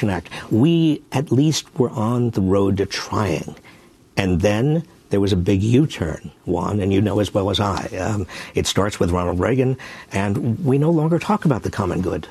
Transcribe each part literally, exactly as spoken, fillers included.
Protection Act. We at least were on the road to trying. And then there was a big U-turn, Juan, and you know as well as I. Um, it starts with Ronald Reagan, and we no longer talk about the common good.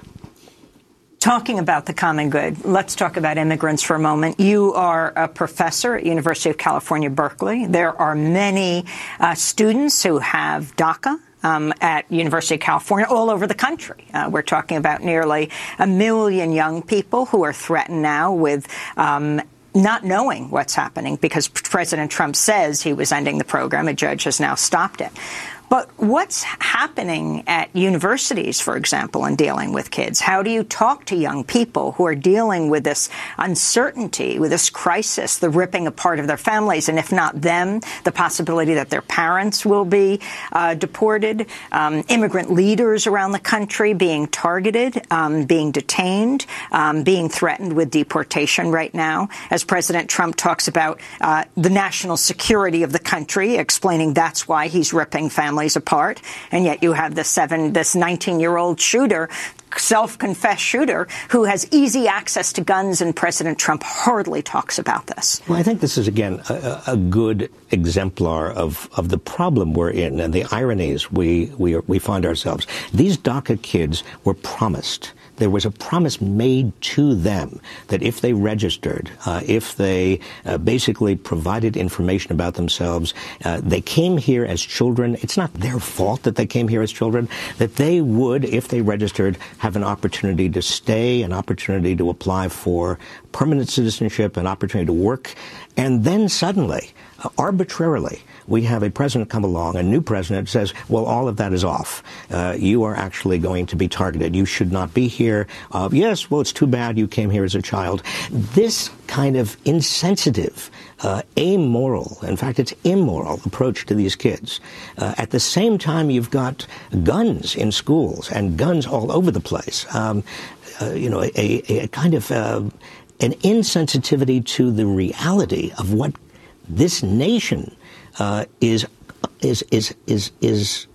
Talking about the common good, let's talk about immigrants for a moment. You are a professor at University of California, Berkeley. There are many uh, students who have DACA. Um, at University of California, all over the country. Uh, we're talking about nearly a million young people who are threatened now with um, not knowing what's happening because President Trump says he was ending the program. A judge has now stopped it. But what's happening at universities, for example, in dealing with kids? How do you talk to young people who are dealing with this uncertainty, with this crisis, the ripping apart of their families, and if not them, the possibility that their parents will be uh, deported, um, immigrant leaders around the country being targeted, um, being detained, um, being threatened with deportation right now, as President Trump talks about uh, the national security of the country, explaining that's why he's ripping families apart, and yet you have this seven, this nineteen-year-old shooter, self-confessed shooter, who has easy access to guns, and President Trump hardly talks about this. Well, I think this is, again, a, a good exemplar of, of the problem we're in and the ironies we, we, we find ourselves. These DACA kids were promised. There was a promise made to them that if they registered, uh, if they uh, basically provided information about themselves, uh, they came here as children. It's not their fault that they came here as children, that they would, if they registered, have an opportunity to stay, an opportunity to apply for permanent citizenship, an opportunity to work. And then suddenly, uh, arbitrarily, we have a president come along, a new president says, well, all of that is off. Uh, you are actually going to be targeted. You should not be here. Uh, yes, well, it's too bad you came here as a child. This kind of insensitive, uh, amoral, in fact, it's immoral approach to these kids. Uh, at the same time, you've got guns in schools and guns all over the place. Um, uh, you know, a, a kind of uh, an insensitivity to the reality of what this nation Uh, is is is is is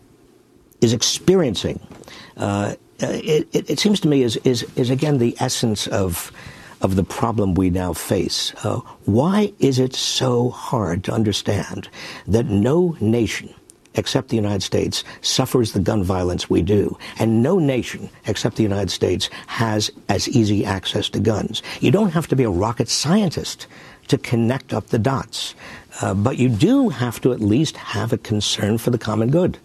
is experiencing. Uh, it, it, it seems to me is is is again the essence of of the problem we now face. Uh, why is it so hard to understand that no nation except the United States suffers the gun violence we do, and no nation except the United States has as easy access to guns? You don't have to be a rocket scientist to connect up the dots. Uh, but you do have to at least have a concern for the common good.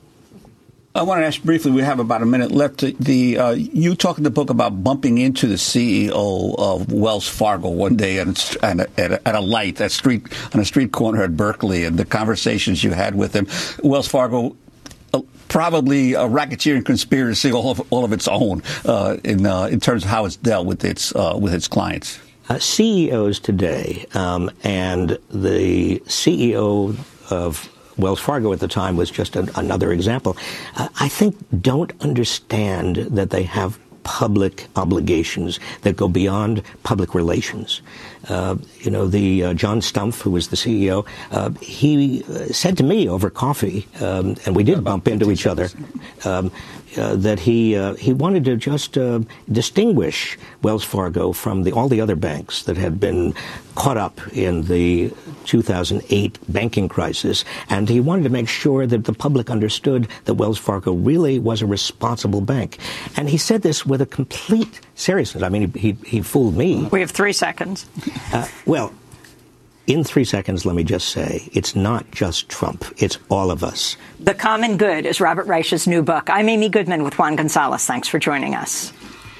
I want to ask briefly, we have about a minute left. The, the uh, you talk in the book about bumping into the C E O of Wells Fargo one day at a, at a, at a light, at street, on a street corner at Berkeley, and the conversations you had with him. Wells Fargo, uh, probably a racketeering conspiracy all of, all of its own uh, in uh, in terms of how it's dealt with its uh, with its clients. Uh, C E Os today, um, and the C E O of Wells Fargo at the time was just a, another example, uh, I think don't understand that they have public obligations that go beyond public relations. Uh, you know, the uh, John Stumpf, who was the C E O, uh, he uh, said to me over coffee, um, and we did bump into each other, um, uh, that he uh, he wanted to just uh, distinguish Wells Fargo from the, all the other banks that had been caught up in the two thousand eight banking crisis, and he wanted to make sure that the public understood that Wells Fargo really was a responsible bank. And he said this with a complete seriousness. I mean, he, he, he fooled me. We have three seconds. Uh, well, in three seconds, let me just say, it's not just Trump. It's all of us. The Common Good is Robert Reich's new book. I'm Amy Goodman with Juan Gonzalez. Thanks for joining us.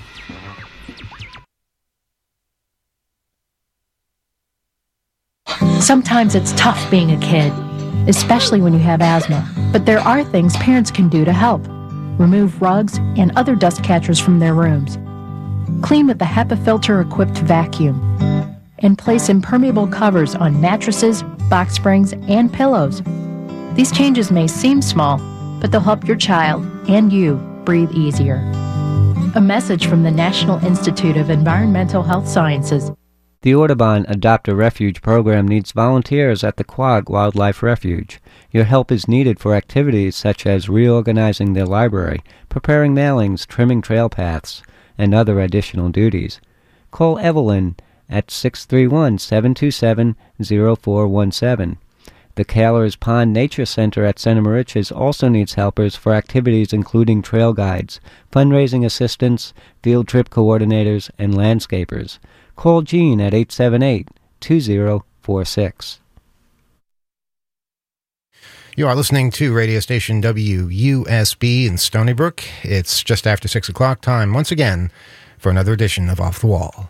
Sometimes it's tough being a kid, especially when you have asthma. But there are things parents can do to help. Remove rugs and other dust catchers from their rooms. Clean with the HEPA filter-equipped vacuum. And place impermeable covers on mattresses, box springs, and pillows. These changes may seem small, but they'll help your child and you breathe easier. A message from the National Institute of Environmental Health Sciences. The Audubon Adopt a Refuge program needs volunteers at the Quogue Wildlife Refuge. Your help is needed for activities such as reorganizing their library, preparing mailings, trimming trail paths, and other additional duties. call Evelyn at six three one, seven two seven, zero four one seven. The Kahlers Pond Nature Center at Santa Mauritius also needs helpers for activities including trail guides, fundraising assistants, field trip coordinators, and landscapers. Call Jean at eight seven eight, two zero four six. You are listening to radio station W U S B in Stony Brook. It's just after six o'clock time once again for another edition of Off the Wall.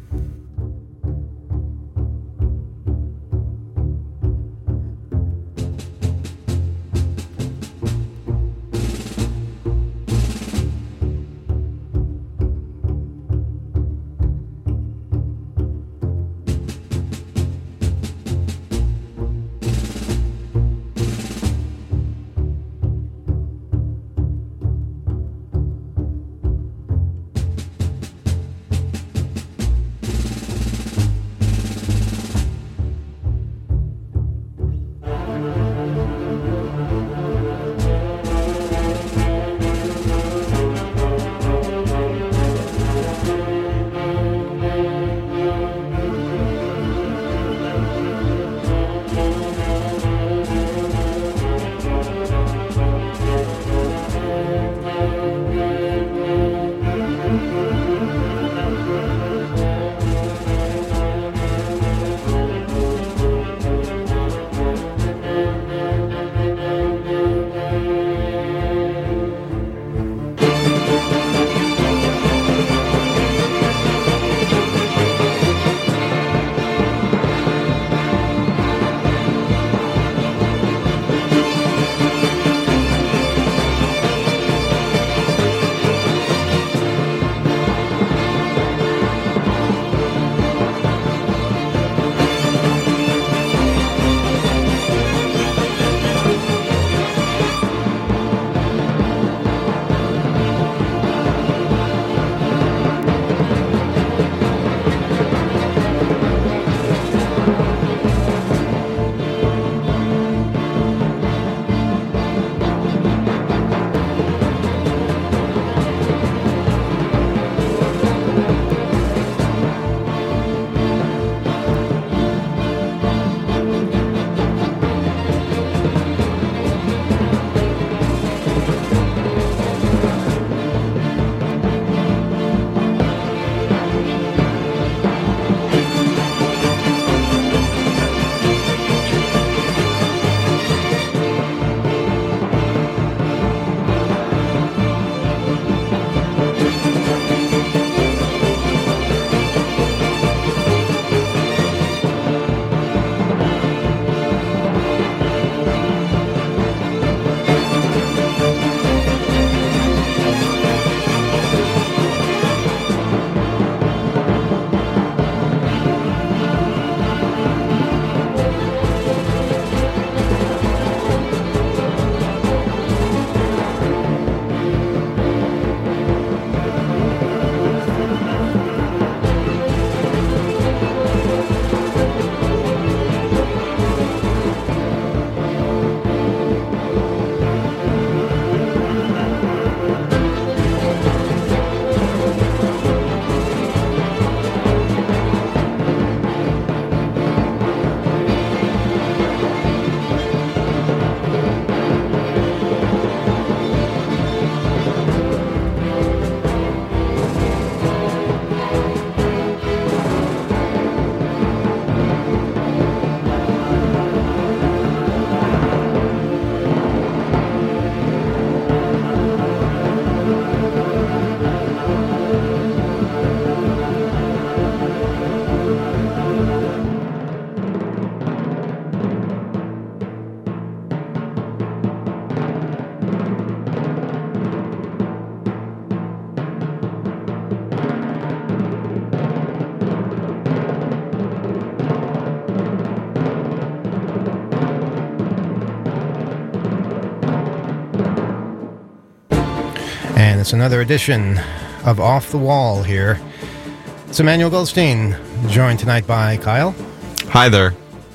And it's another edition of Off the Wall here. It's Emmanuel Goldstein, joined tonight by Kyle. Hi there.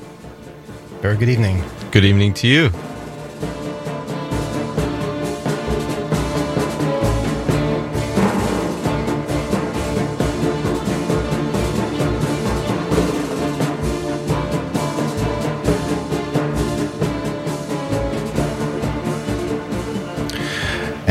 Very good evening. Good evening to you.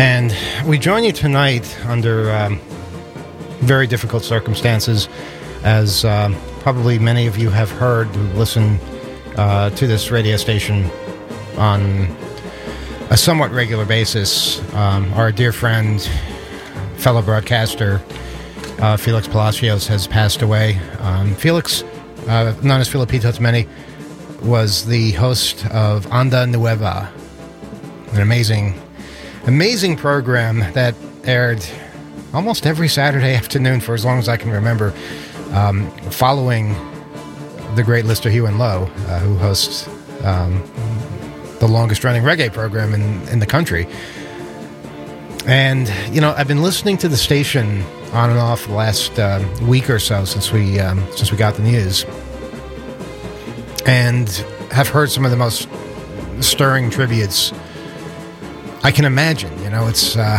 And we join you tonight under um, very difficult circumstances, as um, probably many of you have heard who listen uh, to this radio station on a somewhat regular basis. Um, our dear friend, fellow broadcaster, uh, Felix Palacios has passed away. Um, Felix, uh, known as Filipito to many, was the host of Onda Nueva, an amazing, amazing program that aired almost every Saturday afternoon for as long as I can remember, um, following the great Lister Hugh Lowe, uh, who hosts um, the longest-running reggae program in, in the country. And, you know, I've been listening to the station on and off the last uh, week or so since we um, since we got the news, and have heard some of the most stirring tributes I can imagine. You know, it's uh,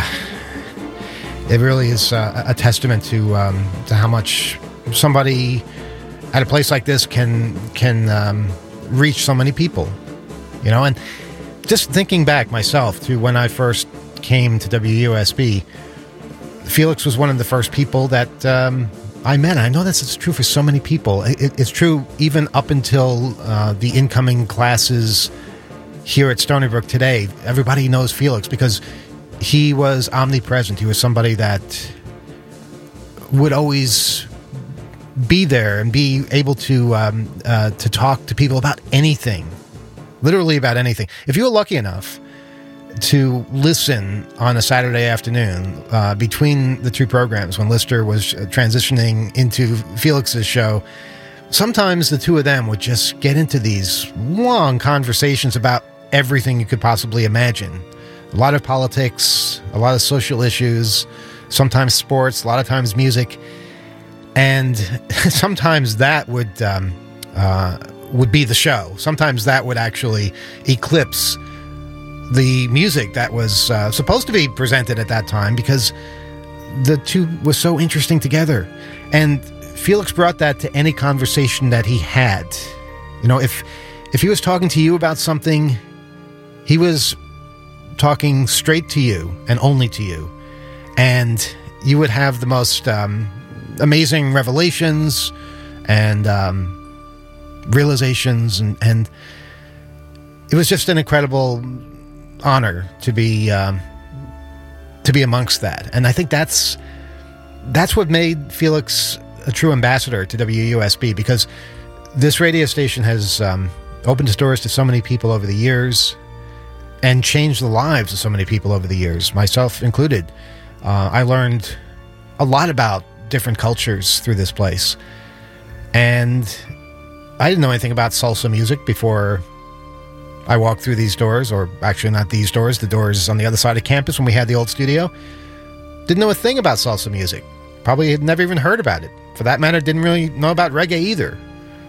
it really is uh, a testament to um, to how much somebody at a place like this can can um, reach so many people. You know, and just thinking back myself to when I first came to W U S B, Felix was one of the first people that um, I met. I know that's true for so many people. It, it's true even up until uh, the incoming classes here at Stony Brook today. Everybody knows Felix because he was omnipresent. He was somebody that would always be there and be able to um, uh, to talk to people about anything, literally about anything. If you were lucky enough to listen on a Saturday afternoon uh, between the two programs when Lister was transitioning into Felix's show, sometimes the two of them would just get into these long conversations about everything you could possibly imagine. A lot of politics, a lot of social issues, sometimes sports, a lot of times music. And sometimes that would um, uh, would be the show. Sometimes that would actually eclipse the music that was uh, supposed to be presented at that time, because the two was so interesting together. And Felix brought that to any conversation that he had. You know, if if he was talking to you about something, he was talking straight to you and only to you. And you would have the most um, amazing revelations and um, realizations. And, and it was just an incredible honor to be um, to be amongst that. And I think that's that's what made Felix a true ambassador to W U S B, because this radio station has um, opened its doors to so many people over the years and changed the lives of so many people over the years, myself included. Uh, I learned a lot about different cultures through this place. And I didn't know anything about salsa music before I walked through these doors, or actually not these doors, the doors on the other side of campus when we had the old studio. Didn't know a thing about salsa music. Probably had never even heard about it. For that matter, didn't really know about reggae either.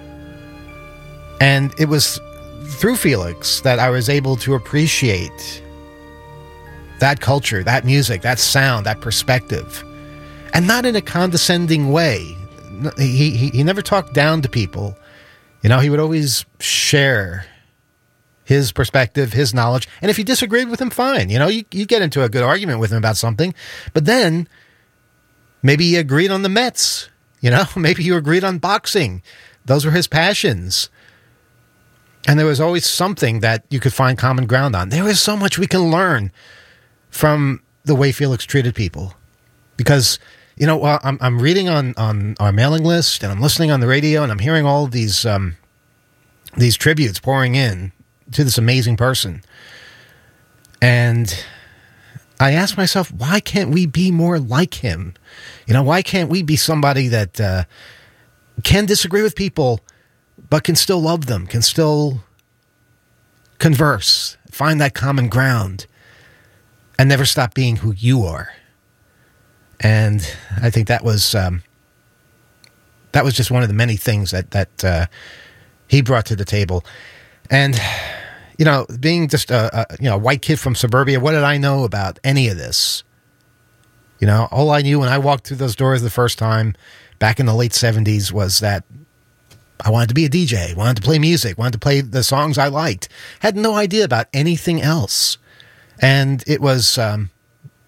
And it was through Felix that I was able to appreciate that culture, that music, that sound, that perspective. And not in a condescending way. He, he, he never talked down to people. You know, he would always share his perspective, his knowledge. And if you disagreed with him, fine. You know, you, you get into a good argument with him about something. But then maybe you agreed on the Mets. You know, maybe you agreed on boxing. Those were his passions. And there was always something that you could find common ground on. There is so much we can learn from the way Felix treated people. Because, you know, I'm, I'm reading on, on our mailing list, and I'm listening on the radio, and I'm hearing all of these um, these tributes pouring in to this amazing person. And I ask myself, why can't we be more like him? You know, why can't we be somebody that uh, can disagree with people, but can still love them, can still converse, find that common ground, and never stop being who you are? And I think that was um, that was just one of the many things that that uh, he brought to the table. And you know, being just a, a you know a white kid from suburbia, what did I know about any of this? You know, all I knew when I walked through those doors the first time back in the late seventies was that I wanted to be a D J, wanted to play music, wanted to play the songs I liked. Had no idea about anything else. And it was um,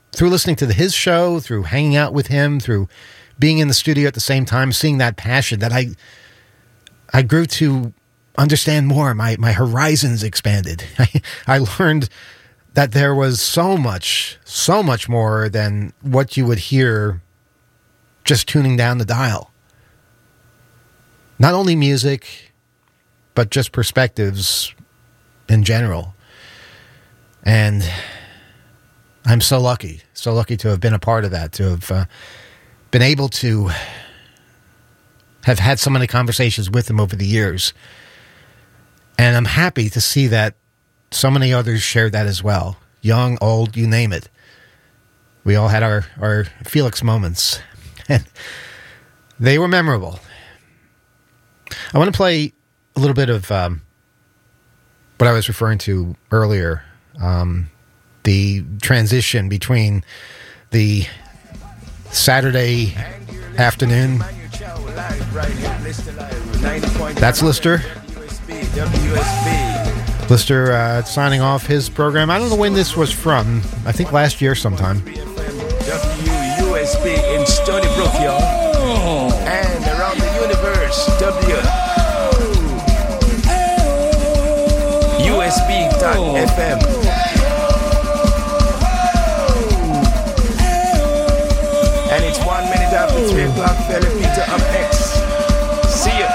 through listening to the, his show, through hanging out with him, through being in the studio at the same time, seeing that passion, that I I grew to understand more. My my horizons expanded. I, I learned that there was so much, so much more than what you would hear just tuning down the dial. Not only music, but just perspectives in general. And I'm so lucky, so lucky to have been a part of that, to have uh, been able to have had so many conversations with him over the years. And I'm happy to see that so many others shared that as well. Young, old, you name it. We all had our, our Felix moments. And they were memorable. I want to play a little bit of um, what I was referring to earlier. Um, the transition between the Saturday afternoon. That's Lister. Lister uh, signing off his program. I don't know when this was from. I think last year sometime. W U S B in Stony Brook, y'all. And around the universe, W U S B dot F M. And it's one minute after three o'clock. Fella Peter up next. See ya.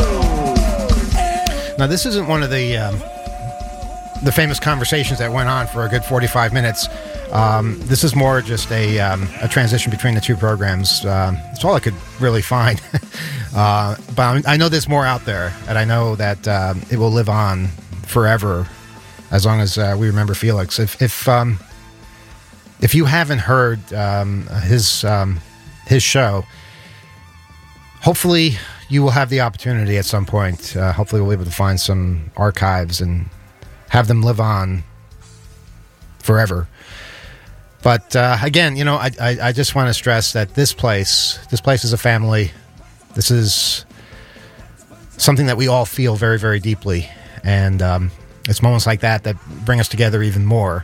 Now, this isn't one of the um, the famous conversations that went on for a good forty-five minutes. Um, this is more just a um, a transition between the two programs. Um, it's all I could really find. uh, but I know there's more out there, and I know that um, it will live on forever as long as uh, we remember Felix. If if um, if you haven't heard um, his um, his show, hopefully you will have the opportunity at some point. Uh, hopefully we'll be able to find some archives and have them live on forever. But uh, again, you know, I, I, I just want to stress that this place, this place is a family. This is something that we all feel very, very deeply. And um, it's moments like that that bring us together even more.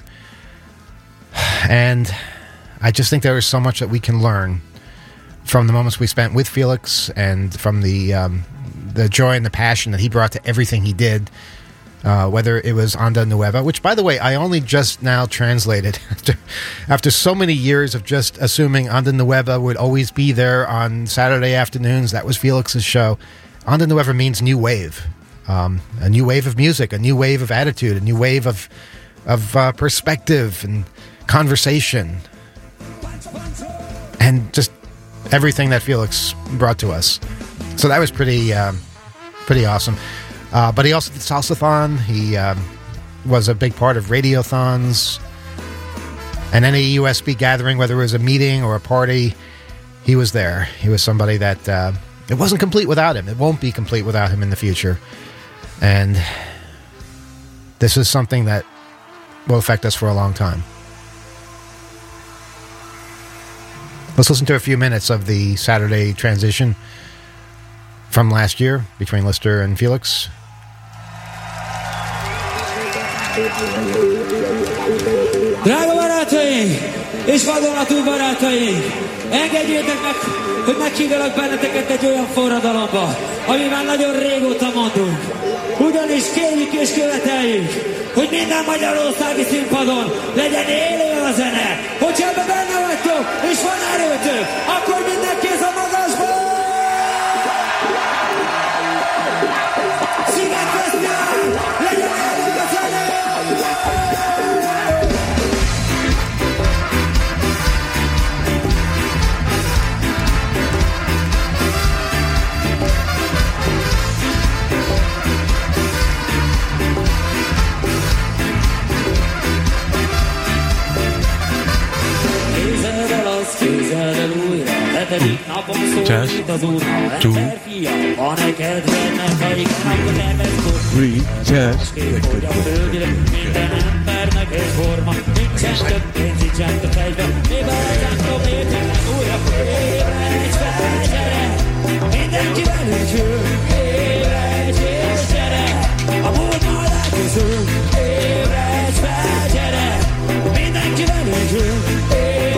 And I just think there is so much that we can learn from the moments we spent with Felix and from the um, the joy and the passion that he brought to everything he did, uh, whether it was Onda Nueva, which, by the way, I only just now translated after, after so many years of just assuming Onda Nueva would always be there on Saturday afternoons. That was Felix's show. Onda Nueva means new wave, um, a new wave of music, a new wave of attitude, a new wave of, of uh, perspective and conversation, and just everything that Felix brought to us. So that was pretty um, pretty awesome. Uh, but he also did Salsathon. He um, was a big part of Radiothons. And any U S B gathering, whether it was a meeting or a party, he was there. He was somebody that uh, it wasn't complete without him. It won't be complete without him in the future. And this is something that will affect us for a long time. Let's listen to a few minutes of the Saturday transition from last year between Lister and Felix. Drága barátaink és vadonatúj barátaink, engedjétek meg, hogy meghívjalak benneteket egy olyan forradalomba, ami már nagyon régóta mondunk. Ugyanis kérjük és követeljük, hogy minden magyarországi színpadon legyen élő a zene. Hogyha ebben benne vagytok, és van erőtök, akkor minden kéz a magasba! Szigetfesztivál! Legyen élő a zene! Képzeld el újra, hetedik napon szól itt az úrna. Ember fia, van-e kedvednek, ha igen, akkor tervezkor. Másképp, hogy a földre minden embernek egyforma. Nincsen több pénz, így sem több fegyver. Még a hazánktól értünk újra. Ébredj fel, gyere! Mindenki velünk jön. Ébredj és gyere! A múlt majd elközül. Ébredj fel, gyere! Mindenki velünk jön.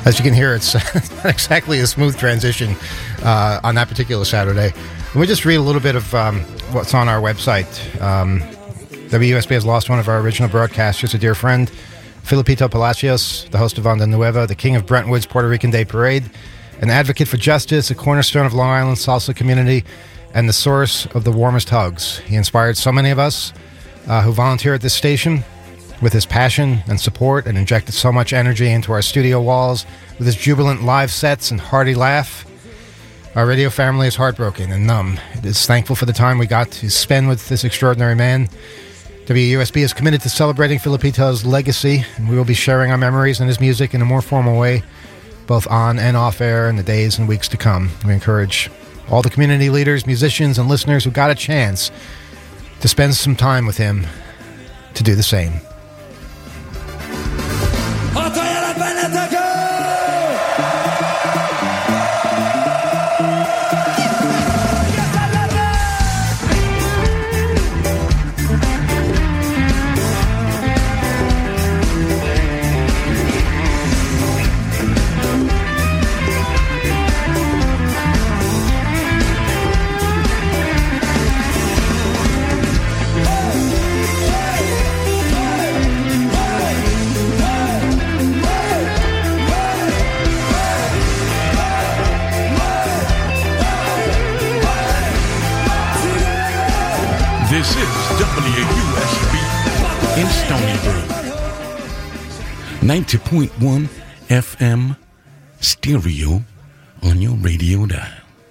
As you can hear, it's not exactly a smooth transition uh, on that particular Saturday. Let me just read a little bit of um, what's on our website. Um, W U S B has lost one of our original broadcasters, a dear friend, Filipito Palacios, the host of Onda Nueva, the king of Brentwood's Puerto Rican Day Parade, an advocate for justice, a cornerstone of Long Island salsa community, and the source of the warmest hugs. He inspired so many of us uh, who volunteer at this station with his passion and support, and injected so much energy into our studio walls with his jubilant live sets and hearty laugh. Our radio family is heartbroken and numb. It is thankful for the time we got to spend with this extraordinary man. W U S B is committed to celebrating Filipito's legacy, and we will be sharing our memories and his music in a more formal way, both on and off air in the days and weeks to come. We encourage all the community leaders, musicians, and listeners who got a chance to spend some time with him to do the same. This is W U S B in Stony Brook. ninety point one F M stereo on your radio dial.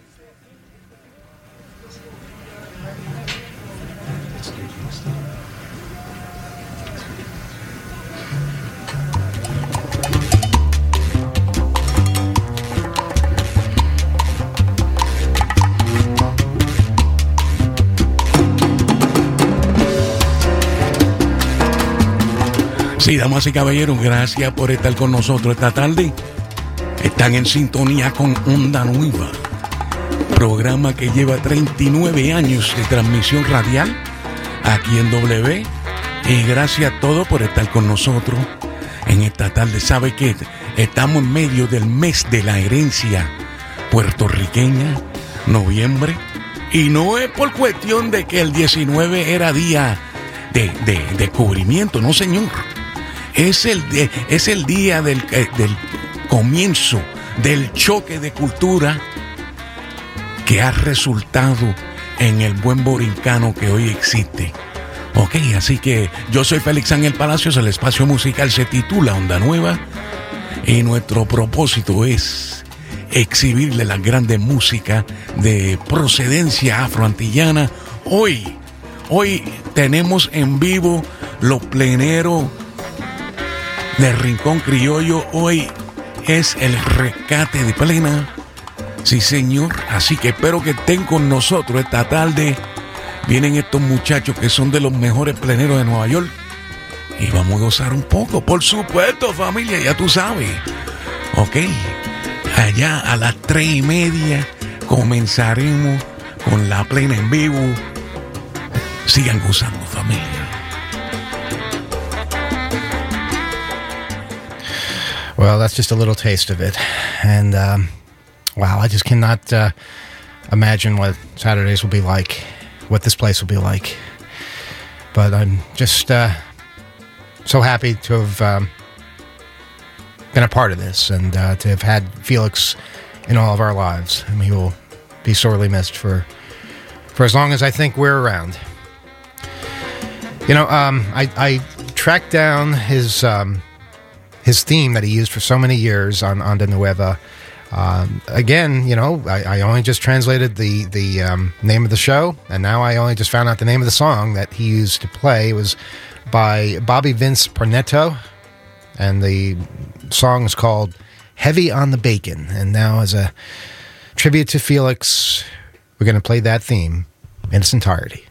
Sí, damas y caballeros, gracias por estar con nosotros esta tarde. Están en sintonía con Onda Nueva, programa que lleva treinta y nueve años de transmisión radial aquí en W. Y gracias a todos por estar con nosotros en esta tarde. Sabe que estamos en medio del mes de la herencia puertorriqueña, noviembre, y no es por cuestión de que el diecinueve era día de, de descubrimiento, no señor. Es el, de, es el día del, eh, del comienzo del choque de cultura que ha resultado en el buen borincano que hoy existe. Ok, así que yo soy Félix Ángel Palacios, el espacio musical se titula Onda Nueva y nuestro propósito es exhibirle la grande música de procedencia afroantillana. Hoy, hoy tenemos en vivo los pleneros del Rincón Criollo. Hoy es el rescate de plena. Sí, señor. Así que espero que estén con nosotros esta tarde. Vienen estos muchachos que son de los mejores pleneros de Nueva York. Y vamos a gozar un poco. Por supuesto, familia, ya tú sabes. Ok. Allá a las tres y media comenzaremos con la plena en vivo. Sigan gozando, familia. Well, that's just a little taste of it. And, um, wow, I just cannot uh, imagine what Saturdays will be like, what this place will be like. But I'm just uh, so happy to have um, been a part of this and uh, to have had Felix in all of our lives. I mean, he will be sorely missed for, for as long as I think we're around. You know, um, I, I tracked down his... Um, his theme that he used for so many years on Onda Nueva. Um, again, you know, I, I only just translated the, the um, name of the show, and now I only just found out the name of the song that he used to play. It was by Bobby Vince Pornetto, and the song is called Heavy on the Bacon. And now, as a tribute to Felix, we're going to play that theme in its entirety.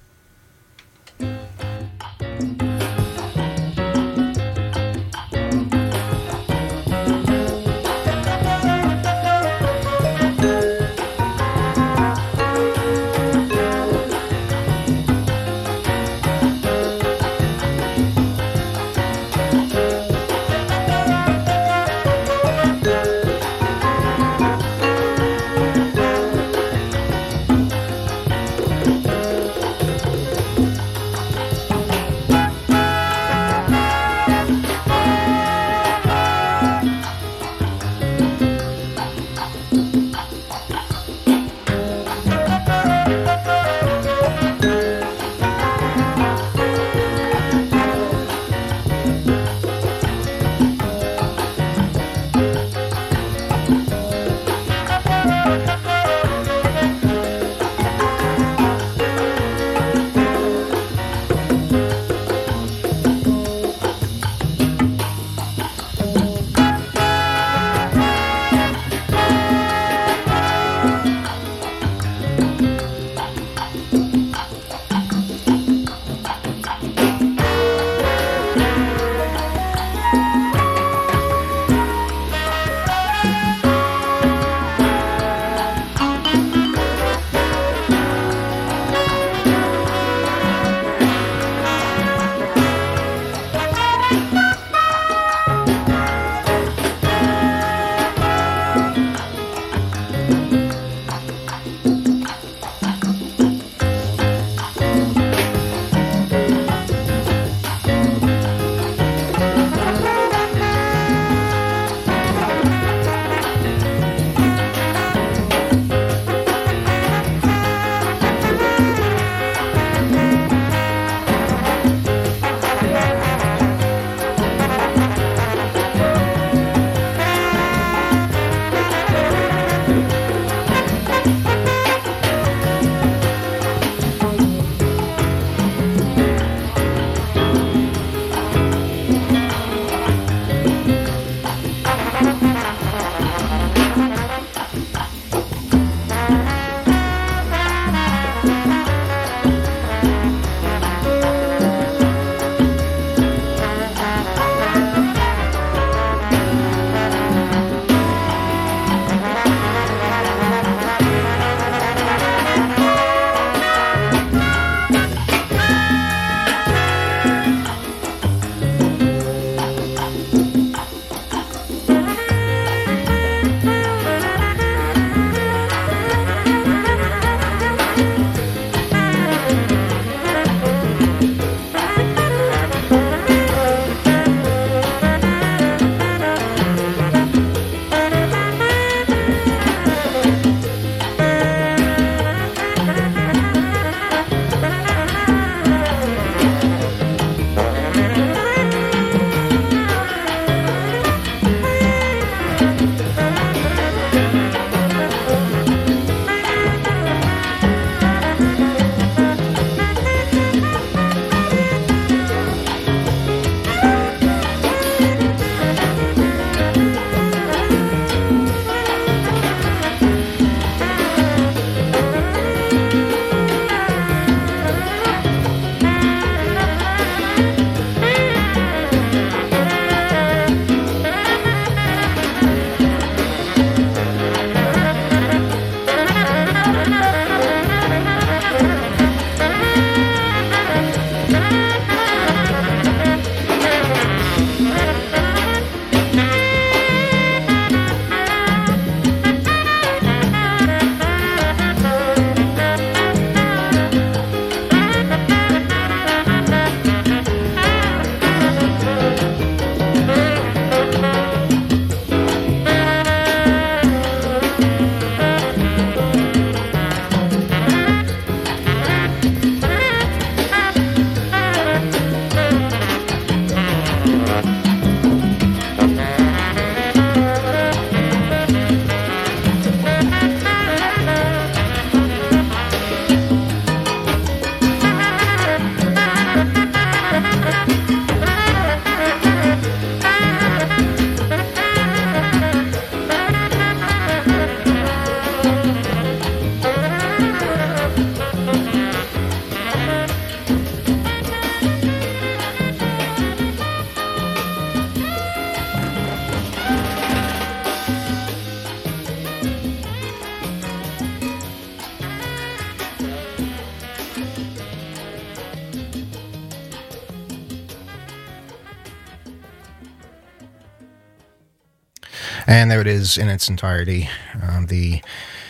And there it is in its entirety. Um, the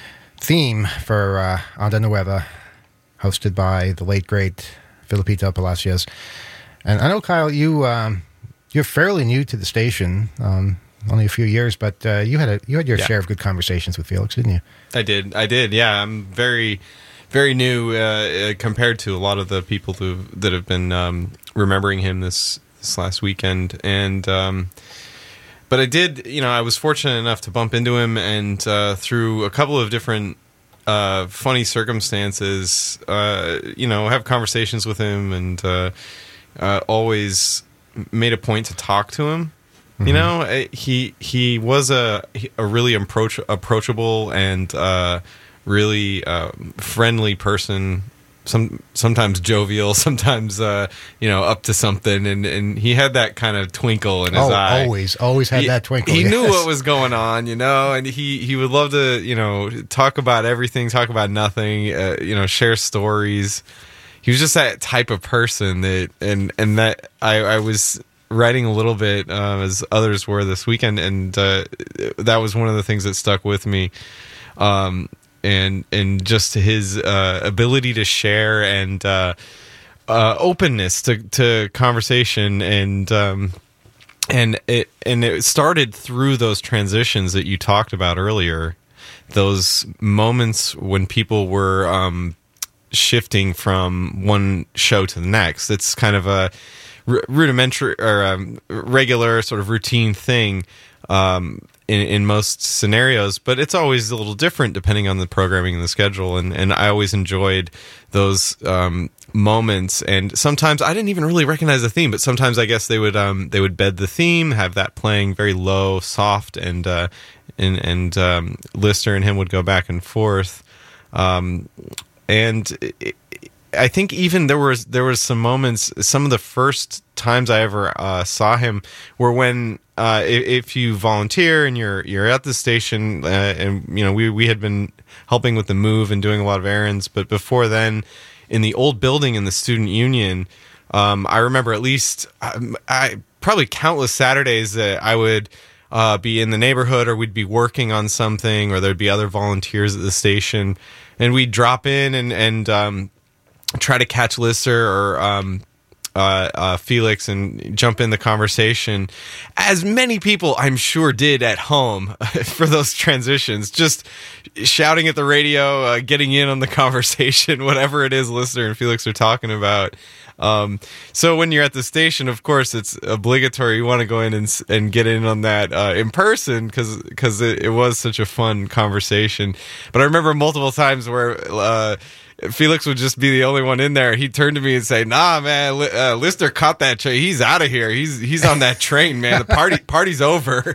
theme for uh, Onda Nueva, hosted by the late, great Filipito Palacios. And I know, Kyle, you, um, you're fairly new to the station, um, only a few years, but uh, you had a you had your yeah. share of good conversations with Felix, didn't you? I did. I did, yeah. I'm very, very new uh, compared to a lot of the people who that have been um, remembering him this, this last weekend. And... Um, But I did, you know, I was fortunate enough to bump into him, and uh, through a couple of different uh, funny circumstances, uh, you know, have conversations with him, and uh, uh, always made a point to talk to him. Mm-hmm. You know, he he was a a really approach, approachable and uh, really uh, friendly person. Some sometimes jovial, sometimes uh, you know, up to something, and, and he had that kind of twinkle in his oh, eye. Always, always had he, that twinkle. He yes. knew what was going on, you know, and he, he would love to, you know, talk about everything, talk about nothing, uh, you know, share stories. He was just that type of person that, and and that I, I was writing a little bit uh, as others were this weekend, and uh, that was one of the things that stuck with me. Um, and and just his uh, ability to share and uh, uh, openness to, to conversation, and um, and it and it started through those transitions that you talked about earlier, those moments when people were um, shifting from one show to the next. It's kind of a r- rudimentary or um, regular sort of routine thing. Um, In, in most scenarios, but it's always a little different depending on the programming and the schedule. And, and I always enjoyed those um, moments. And sometimes I didn't even really recognize the theme, but sometimes I guess they would um, they would bed the theme, have that playing very low, soft, and uh, and and um, Lister and him would go back and forth. Um, and it, I think even there was there was some moments. Some of the first times I ever uh, saw him were when. Uh, if you volunteer and you're you're at the station, uh, and you know we we had been helping with the move and doing a lot of errands, but before then, in the old building in the student union, um, I remember at least I, I probably countless Saturdays that I would uh, be in the neighborhood, or we'd be working on something, or there'd be other volunteers at the station, and we'd drop in and and um, try to catch Lister or. Um, Uh, uh, Felix and jump in the conversation, as many people I'm sure did at home for those transitions, just shouting at the radio, uh, getting in on the conversation, whatever it is Lister and Felix are talking about. Um, so when you're at the station, of course, it's obligatory. You want to go in and and get in on that uh, in person because because it, it was such a fun conversation. But I remember multiple times where. Uh, Felix would just be the only one in there. He'd turn to me and say, "Nah, man, uh, Lister caught that train. He's out of here. He's he's on that train, man. The party party's over."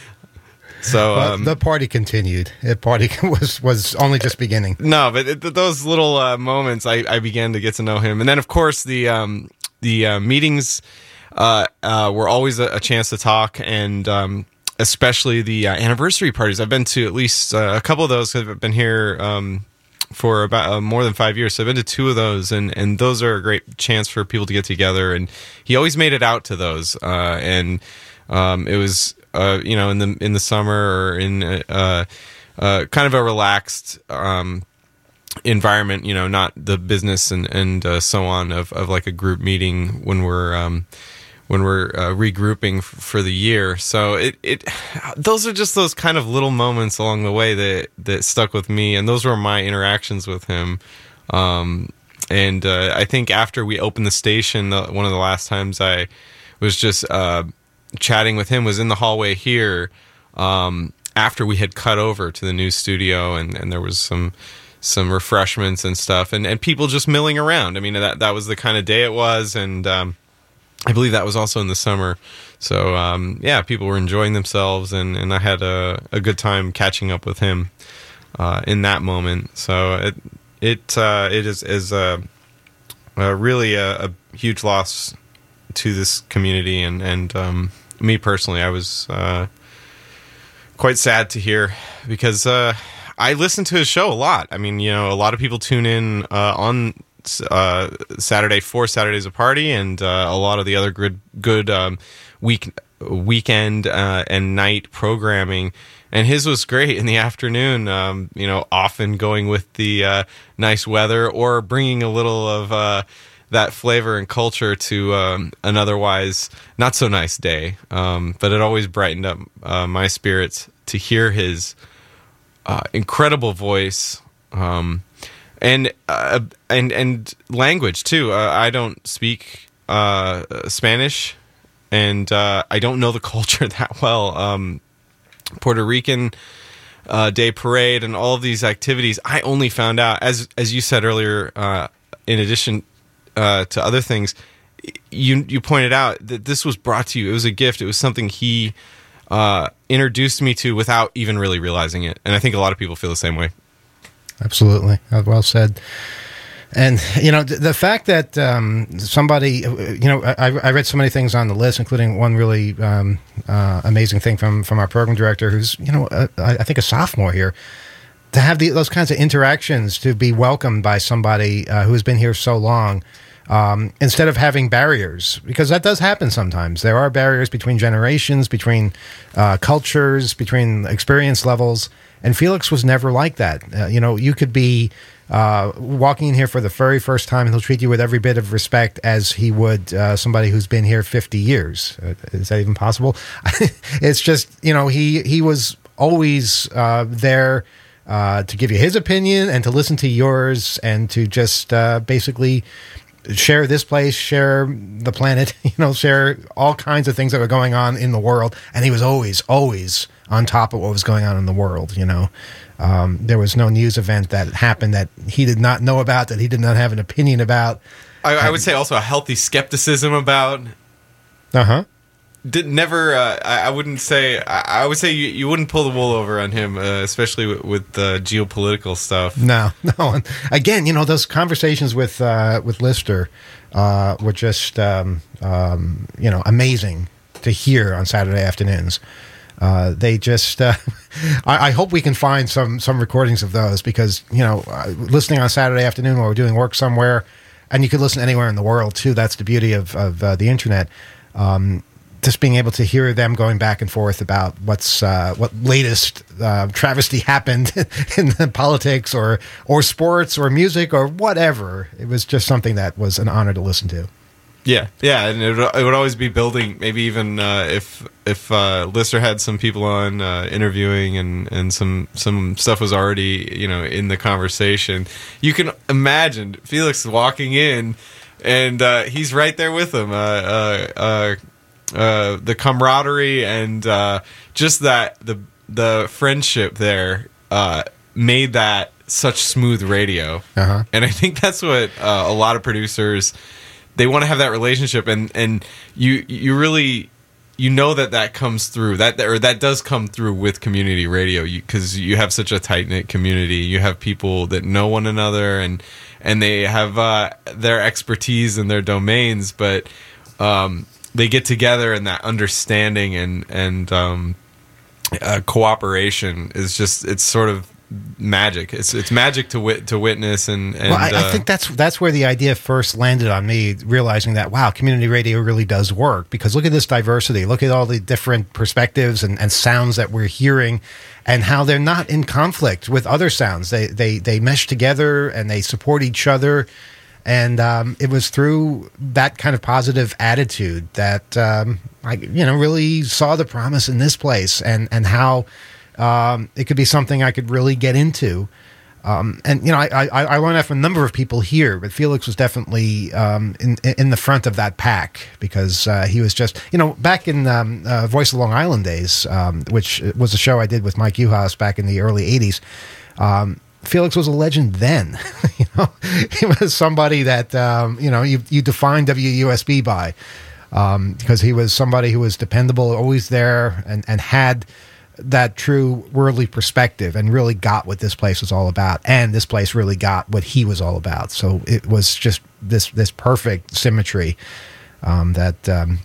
So well, um, the party continued. The party was was only just beginning. No, but it, those little uh, moments, I, I began to get to know him, and then of course the um, the uh, meetings uh, uh, were always a, a chance to talk, and um, especially the uh, anniversary parties. I've been to at least uh, a couple of those. I've been here. Um, for about uh, more than five years. So I've been to two of those, and, and those are a great chance for people to get together. And he always made it out to those. Uh, and um, it was, uh, you know, in the in the summer or in uh, uh, kind of a relaxed um, environment, you know, not the business and, and uh, so on of, of like a group meeting when we're um, when we're uh, regrouping f- for the year. So it, it, those are just those kind of little moments along the way that, that stuck with me. And those were my interactions with him. Um, and uh, I think after we opened the station, the, one of the last times I was just uh, chatting with him was in the hallway here um, after we had cut over to the new studio, and, and there was some some refreshments and stuff, and, and people just milling around. I mean, that, that was the kind of day it was, and um, I believe that was also in the summer. So, um, yeah, people were enjoying themselves, and, and I had a, a good time catching up with him uh, in that moment. So it it uh, it is, is a, a really a, a huge loss to this community, and, and um, me personally, I was uh, quite sad to hear, because uh, I listen to his show a lot. I mean, you know, a lot of people tune in uh, on uh, Saturday for Saturdays a Party, and uh, a lot of the other good good um, week weekend uh, and night programming. And his was great in the afternoon, um, you know, often going with the uh, nice weather or bringing a little of uh, that flavor and culture to um, an otherwise not so nice day. Um, but it always brightened up uh, my spirits to hear his uh, incredible voice um, and uh, and and language too. Uh, I don't speak uh, Spanish, and uh, I don't know the culture that well. Um, Puerto Rican uh, Day Parade and all of these activities, I only found out, as as you said earlier, uh, in addition uh, to other things, you you pointed out that this was brought to you. It was a gift. It was something he uh, introduced me to without even really realizing it. And I think a lot of people feel the same way. Absolutely. Well said. And, you know, the fact that um, somebody, you know, I, I read so many things on the list, including one really um, uh, amazing thing from, from our program director, who's, you know, a, I think a sophomore here, to have the, those kinds of interactions, to be welcomed by somebody uh, who has been here so long, um, instead of having barriers, because that does happen sometimes. There are barriers between generations, between uh, cultures, between experience levels, and Felix was never like that. Uh, you know, you could be Uh, walking in here for the very first time, and he'll treat you with every bit of respect as he would uh, somebody who's been here fifty years. Uh, is that even possible? It's just, you know, he he was always uh, there uh, to give you his opinion and to listen to yours and to just uh, basically share this place, share the planet, you know, share all kinds of things that were going on in the world. And he was always, always on top of what was going on in the world, you know. Um, there was no news event that happened that he did not know about, that he did not have an opinion about. I, I would say also a healthy skepticism about. Uh-huh. Did never. Uh, I, I wouldn't say. I, I would say you, you wouldn't pull the wool over on him, uh, especially with, with the geopolitical stuff. No, no. And again, you know, those conversations with uh, with Lister uh, were just um, um, you know, amazing to hear on Saturday afternoons. Uh, they just, uh, I, I hope we can find some, some recordings of those, because, you know, uh, listening on Saturday afternoon while we're doing work somewhere, and you could listen anywhere in the world too. That's the beauty of, of uh, the internet. Um, just being able to hear them going back and forth about what's, uh, what latest uh, travesty happened in the politics or, or sports or music or whatever. It was just something that was an honor to listen to. Yeah, yeah, and it would, it would always be building. Maybe even uh, if if uh, Lister had some people on uh, interviewing, and, and some some stuff was already, you know, in the conversation, you can imagine Felix walking in, and uh, he's right there with him. Uh, uh, uh, uh, the camaraderie and uh, just that the the friendship there uh, made that such smooth radio, uh-huh. And I think that's what uh, a lot of producers. They want to have that relationship, and, and you you really you know that that comes through that or that does come through with community radio, because you, you have such a tight knit community. You have people that know one another, and and they have uh, their expertise in their domains, but um, they get together, and that understanding and and um, uh, cooperation is just, it's sort of magic. It's it's magic to wit to witness, and, and well, I, uh, I think that's that's where the idea first landed on me, realizing that wow, community radio really does work, because look at this diversity, look at all the different perspectives and, and sounds that we're hearing, and how they're not in conflict with other sounds. They they they mesh together and they support each other, and um, it was through that kind of positive attitude that um, I you know really saw the promise in this place, and and how. Um, it could be something I could really get into. Um, and, you know, I, I, I learned that from a number of people here, but Felix was definitely um, in, in the front of that pack, because uh, he was just, you know, back in um, uh, Voice of Long Island days, um, which was a show I did with Mike Uhaus back in the early eighties. Um, Felix was a legend then. You know, he was somebody that, um, you know, you, you define W U S B by, um, because he was somebody who was dependable, always there, and, and had that true worldly perspective, and really got what this place was all about, and this place really got what he was all about. So it was just this this perfect symmetry um, that um,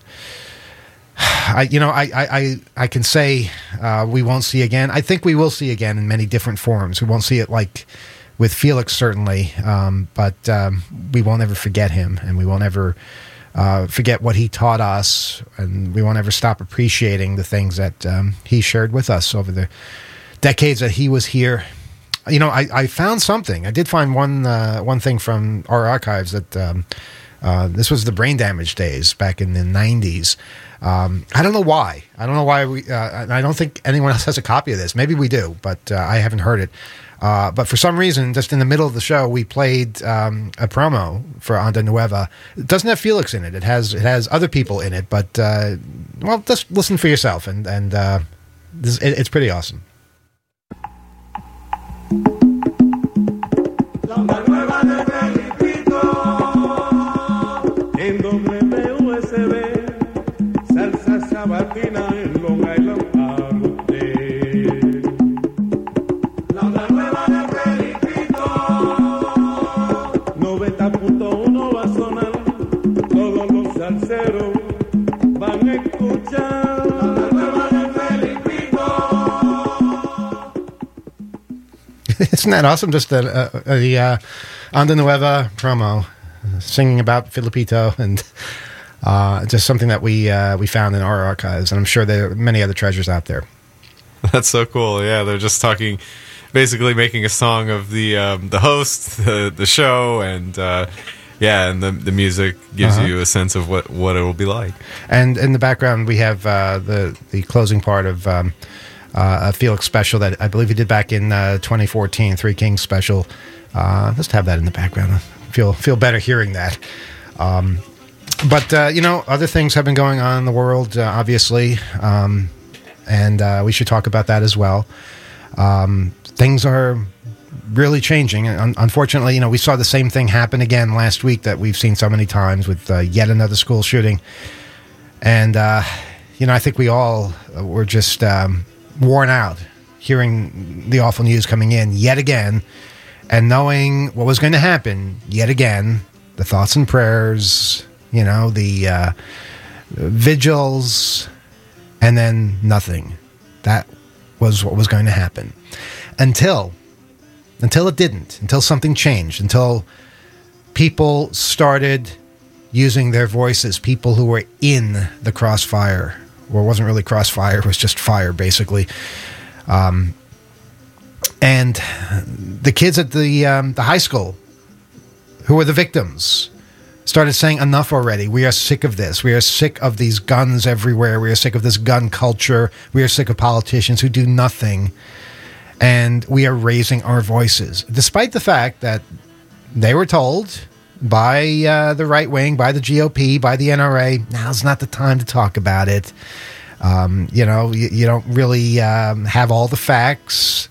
I you know I I, I can say uh, we won't see again. I think we will see again in many different forms. We won't see it like with Felix, certainly, um, but um, we won't ever forget him, and we won't ever uh, forget what he taught us, and we won't ever stop appreciating the things that um, he shared with us over the decades that he was here. You know, I, I found something. I did find one uh, one thing from our archives that um, uh, this was the brain damage days back in the nineties. Um, I don't know why. I don't know why we. Uh, I don't think anyone else has a copy of this. Maybe we do, but uh, I haven't heard it. Uh, but for some reason, just in the middle of the show, we played um, a promo for Onda Nueva. It doesn't have Felix in it. It has it has other people in it. But uh, well, just listen for yourself, and and uh, this, it, it's pretty awesome. Isn't that awesome? Just a, a, a uh, Onda Nueva promo, singing about Filipito, and uh, just something that we uh, we found in our archives, and I'm sure there are many other treasures out there. That's so cool. Yeah, they're just talking, basically making a song of the um, the host, the the show, and uh, yeah, and the the music gives uh-huh. you a sense of what, what it will be like. And in the background, we have uh, the the closing part of. Um, Uh, a Felix special that I believe he did back in uh, twenty fourteen, Three Kings special. Uh, just have that in the background. I feel feel better hearing that. Um, but uh, you know, other things have been going on in the world, uh, obviously, um, and uh, we should talk about that as well. Um, things are really changing. Un- unfortunately, you know, we saw the same thing happen again last week that we've seen so many times with uh, yet another school shooting, and uh, you know, I think we all were just. Um, worn out hearing the awful news coming in yet again and knowing what was going to happen yet again, the thoughts and prayers, you know, the uh, vigils, and then nothing. That was what was going to happen until until it didn't, until something changed, until people started using their voices, people who were in the crossfire. Well, it wasn't really crossfire, it was just fire, basically. Um, and the kids at the um, the high school, who were the victims, started saying, enough already. We are sick of this. We are sick of these guns everywhere. We are sick of this gun culture. We are sick of politicians who do nothing. And we are raising our voices, despite the fact that they were told by uh, the right wing, by the G O P, by the N R A, now's not the time to talk about it. Um, you know, you, you don't really um, have all the facts.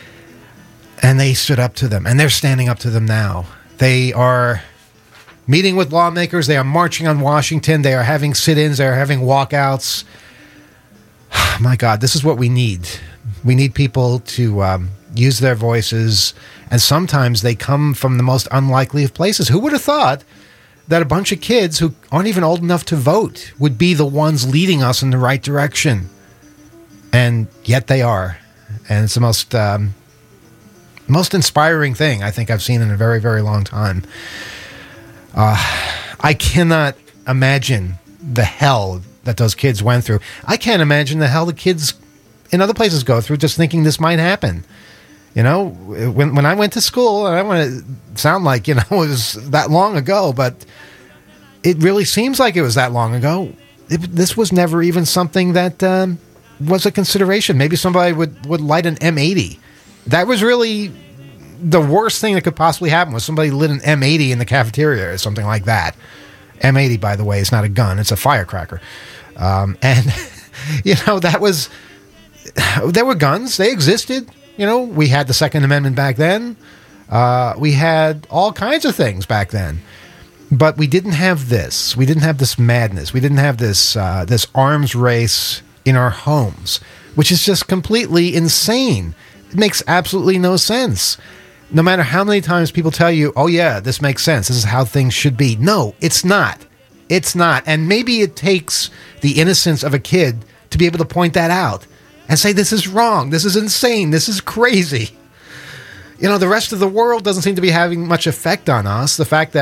And they stood up to them, and they're standing up to them now. They are meeting with lawmakers. They are marching on Washington. They are having sit-ins. They are having walkouts. My God, this is what we need. We need people to um, use their voices, and sometimes they come from the most unlikely of places. Who would have thought that a bunch of kids who aren't even old enough to vote would be the ones leading us in the right direction? And yet they are. And it's the most um, most inspiring thing I think I've seen in a very, very long time. Uh, I cannot imagine the hell that those kids went through. I can't imagine the hell the kids in other places go through just thinking this might happen. You know, when when I went to school, and I don't want to sound like, you know, it was that long ago, but it really seems like it was that long ago. It, this was never even something that um, was a consideration. Maybe somebody would, would light an M eighty. That was really the worst thing that could possibly happen, was somebody lit an M eighty in the cafeteria or something like that. M eighty, by the way, is not a gun. It's a firecracker. Um, and, you know, that was... There were guns. They existed. You know, we had the Second Amendment back then. Uh, we had all kinds of things back then. But we didn't have this. We didn't have this madness. We didn't have this uh, this arms race in our homes, which is just completely insane. It makes absolutely no sense. No matter how many times people tell you, oh yeah, this makes sense, this is how things should be. No, it's not. It's not. And maybe it takes the innocence of a kid to be able to point that out and say, this is wrong, this is insane, this is crazy. You know, the rest of the world doesn't seem to be having much effect on us. The fact that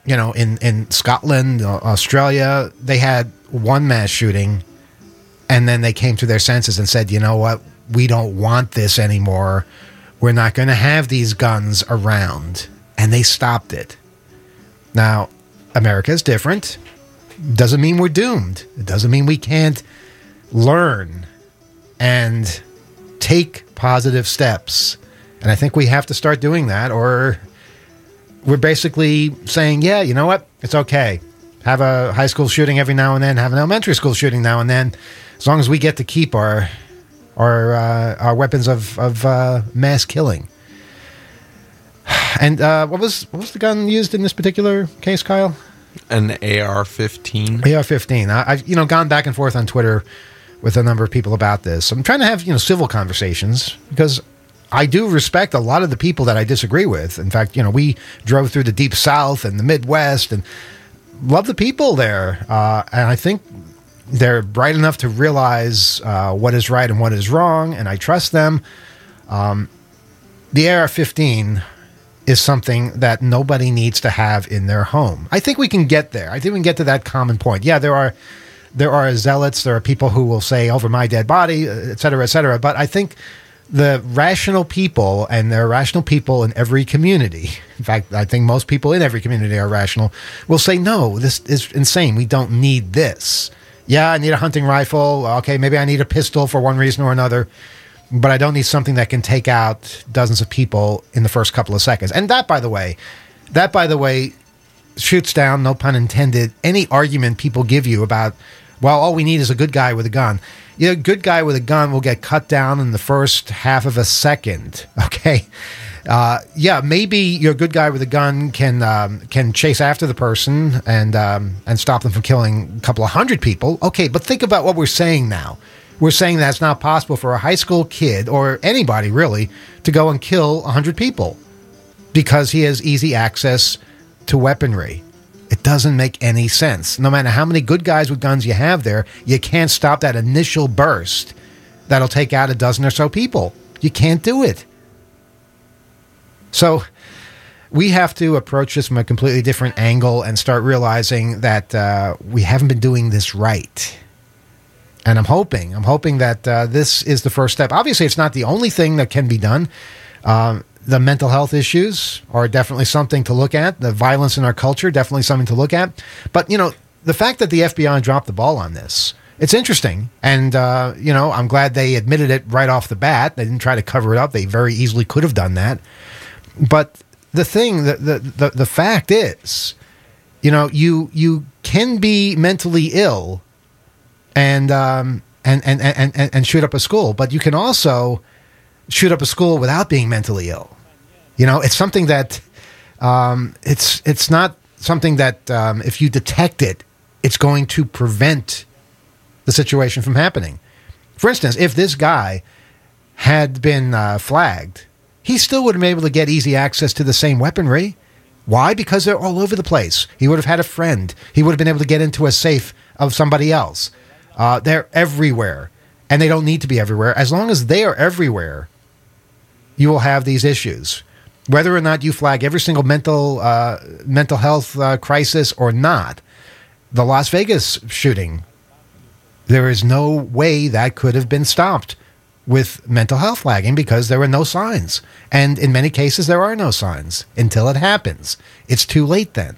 you know, in, in Scotland, Australia, they had one mass shooting, and then they came to their senses and said, you know what, we don't want this anymore. We're not going to have these guns around. And they stopped it. Now, America is different. Doesn't mean we're doomed. It doesn't mean we can't learn and take positive steps. And I think we have to start doing that, or we're basically saying, yeah, you know what? It's okay. Have a high school shooting every now and then. Have an elementary school shooting now and then. As long as we get to keep our our uh, our weapons of of uh, mass killing. And uh, what was what was the gun used in this particular case, Kyle? An A R fifteen. A R fifteen. I, I've you know gone back and forth on Twitter with a number of people about this. I'm trying to have you know civil conversations because I do respect a lot of the people that I disagree with. In fact, you know, we drove through the Deep South and the Midwest and love the people there. Uh, and I think they're bright enough to realize uh, what is right and what is wrong, and I trust them. Um, the A R fifteen is something that nobody needs to have in their home. I think we can get there. I think we can get to that common point. Yeah, there are there are zealots. There are people who will say, over my dead body, et cetera, et cetera. But I think the rational people, and there are rational people in every community, in fact, I think most people in every community are rational, will say, no, this is insane. We don't need this. Yeah, I need a hunting rifle. Okay, maybe I need a pistol for one reason or another, but I don't need something that can take out dozens of people in the first couple of seconds. And that, by the way, that, by the way, shoots down, no pun intended, any argument people give you about, well, all we need is a good guy with a gun. You know, a good guy with a gun will get cut down in the first half of a second, okay? Uh, yeah, maybe your good guy with a gun can um, can chase after the person and um, and stop them from killing a couple of hundred people. Okay, but think about what we're saying now. We're saying that it's not possible for a high school kid, or anybody really, to go and kill one hundred people because he has easy access to weaponry. It doesn't make any sense. No matter how many good guys with guns you have there, you can't stop that initial burst that'll take out a dozen or so people. You can't do it. So we have to approach this from a completely different angle and start realizing that uh, we haven't been doing this right. And I'm hoping, I'm hoping that uh, this is the first step. Obviously, it's not the only thing that can be done. Um, the mental health issues are definitely something to look at. The violence in our culture, definitely something to look at. But, you know, the fact that the F B I dropped the ball on this, it's interesting. And, uh, you know, I'm glad they admitted it right off the bat. They didn't try to cover it up. They very easily could have done that. But the thing, the, the, the, the fact is, you know, you you can be mentally ill and, um, and, and, and, and, and shoot up a school, but you can also shoot up a school without being mentally ill. You know, it's something that um, it's it's not something that um, if you detect it, it's going to prevent the situation from happening. For instance, if this guy had been uh, flagged, he still would have been able to get easy access to the same weaponry. Why? Because they're all over the place. He would have had a friend. He would have been able to get into a safe of somebody else. Uh, they're everywhere, and they don't need to be everywhere. As long as they are everywhere, you will have these issues. Whether or not you flag every single mental uh, mental health uh, crisis or not, the Las Vegas shooting, there is no way that could have been stopped with mental health flagging because there were no signs. And in many cases, there are no signs until it happens. It's too late then.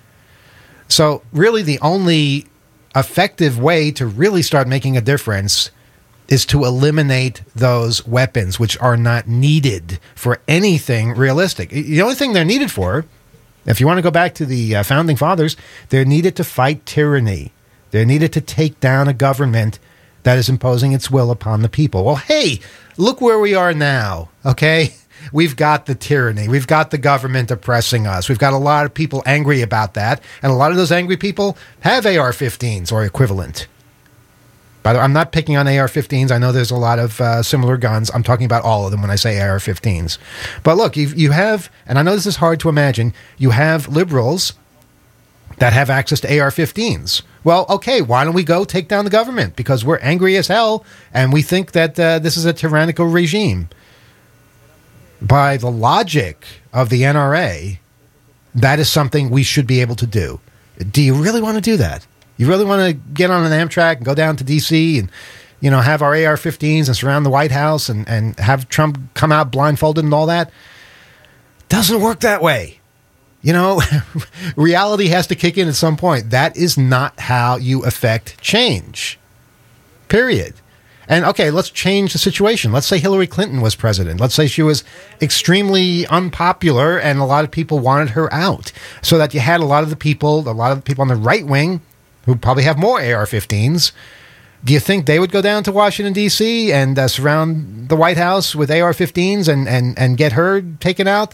So really the only effective way to really start making a difference is to eliminate those weapons which are not needed for anything realistic. The only thing they're needed for, if you want to go back to the uh, Founding Fathers, they're needed to fight tyranny. They're needed to take down a government that is imposing its will upon the people. Well, hey, look where we are now, okay? We've got the tyranny. We've got the government oppressing us. We've got a lot of people angry about that, and a lot of those angry people have A R fifteens or equivalent. By the way, I'm not picking on A R fifteens. I know there's a lot of uh, similar guns. I'm talking about all of them when I say A R fifteens. But look, you you have, and I know this is hard to imagine, you have liberals that have access to A R fifteens. Well, okay, why don't we go take down the government? Because we're angry as hell, and we think that uh, this is a tyrannical regime. By the logic of the N R A, that is something we should be able to do. Do you really want to do that? You really want to get on an Amtrak and go down to D C and, you know, have our A R fifteens and surround the White House and, and have Trump come out blindfolded and all that? Doesn't work that way. You know, reality has to kick in at some point. That is not how you affect change. Period. And, okay, let's change the situation. Let's say Hillary Clinton was president. Let's say she was extremely unpopular and a lot of people wanted her out. So that you had a lot of the people, a lot of the people on the right wing who probably have more A R fifteens. Do you think they would go down to Washington, D C and uh, surround the White House with A R fifteens and, and, and get her taken out?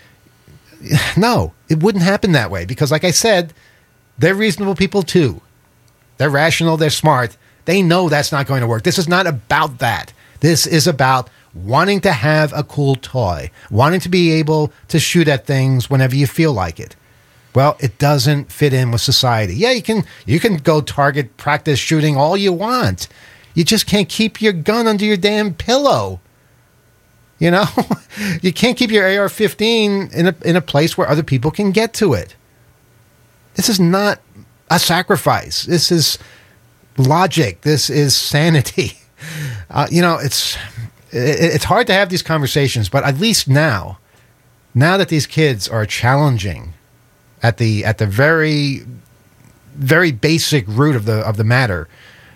No, it wouldn't happen that way because, like I said, they're reasonable people too. They're rational, they're smart. They know that's not going to work. This is not about that. This is about wanting to have a cool toy, wanting to be able to shoot at things whenever you feel like it. Well, it doesn't fit in with society. Yeah, you can you can go target practice shooting all you want. You just can't keep your gun under your damn pillow. You know? You can't keep your A R fifteen in a in a place where other people can get to it. This is not a sacrifice. This is logic. This is sanity. Uh, you know, it's it, it's hard to have these conversations, but at least now, now that these kids are challenging at the at the very very basic root of the of the matter,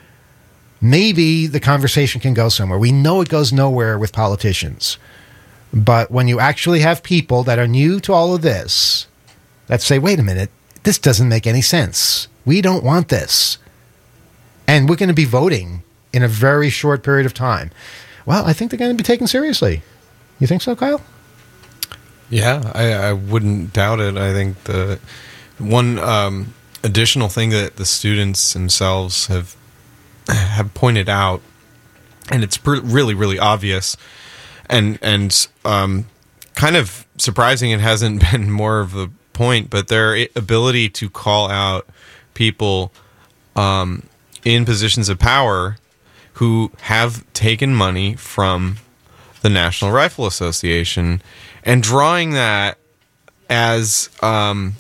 maybe the conversation can go somewhere. We know it goes nowhere with politicians, but when you actually have people that are new to all of this, that say, "Wait a minute, this doesn't make any sense. We don't want this." And we're going to be voting in a very short period of time. Well, I think they're going to be taken seriously. You think so, Kyle? Yeah, I, I wouldn't doubt it. I think the one um, additional thing that the students themselves have have pointed out, and it's pr- really, really obvious, and and um, kind of surprising it hasn't been more of the point, but their ability to call out people um, in positions of power who have taken money from the National Rifle Association and drawing that as um,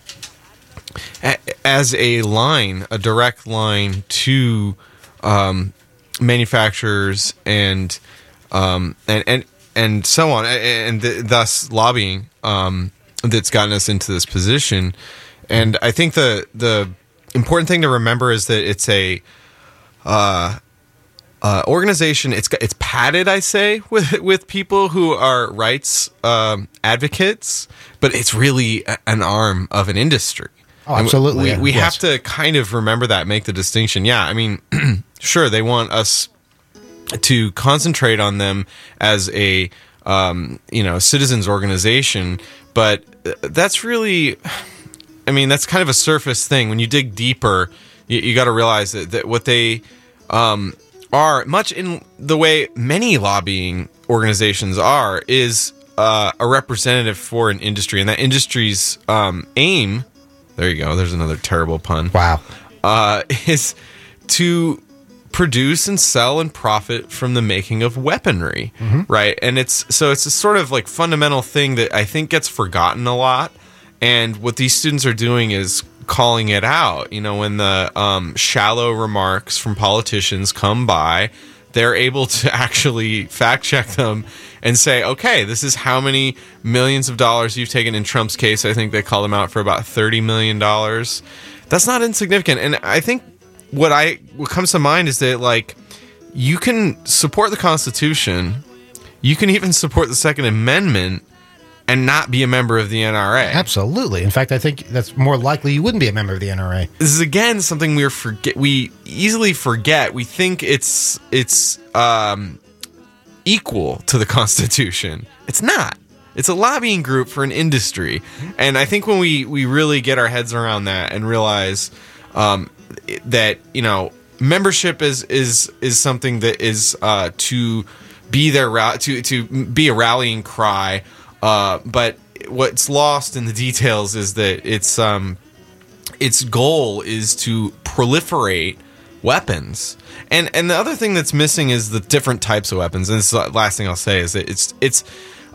a, as a line, a direct line to um, manufacturers and um, and and and so on, and th- thus lobbying um, that's gotten us into this position. And I think the the important thing to remember is that it's a uh, uh, organization. It's it's padded, I say, with with people who are rights um, advocates, but it's really an arm of an industry. Oh, absolutely. We, yeah. we yes. have to kind of remember that, make the distinction. Yeah, I mean, sure, they want us to concentrate on them as a um, you know citizens organization, but that's really. I mean, that's kind of a surface thing. When you dig deeper, you, you got to realize that, that what they um, are, much in the way many lobbying organizations are, is uh, a representative for an industry. And that industry's um, aim, there you go, there's another terrible pun. Wow. Uh, is to produce and sell and profit from the making of weaponry, mm-hmm. right? And it's so it's a sort of like fundamental thing that I think gets forgotten a lot. And what these students are doing is calling it out. You know, when the um, shallow remarks from politicians come by, they're able to actually fact check them and say, okay, this is how many millions of dollars you've taken. In Trump's case, I think they called him out for about thirty million dollars. That's not insignificant. And I think what I what comes to mind is that, like, you can support the Constitution, you can even support the Second Amendment, and not be a member of the N R A. Absolutely. In fact, I think that's more likely you wouldn't be a member of the N R A. This is, again, something we forget. We easily forget. We think it's it's um, equal to the Constitution. It's not. It's a lobbying group for an industry. And I think when we, we really get our heads around that and realize um, that, you know, membership is is is something that is uh, to be their ra- to to be a rallying cry. Uh, but what's lost in the details is that its um, its goal is to proliferate weapons, and and the other thing that's missing is the different types of weapons. And this is the last thing I'll say is that it's it's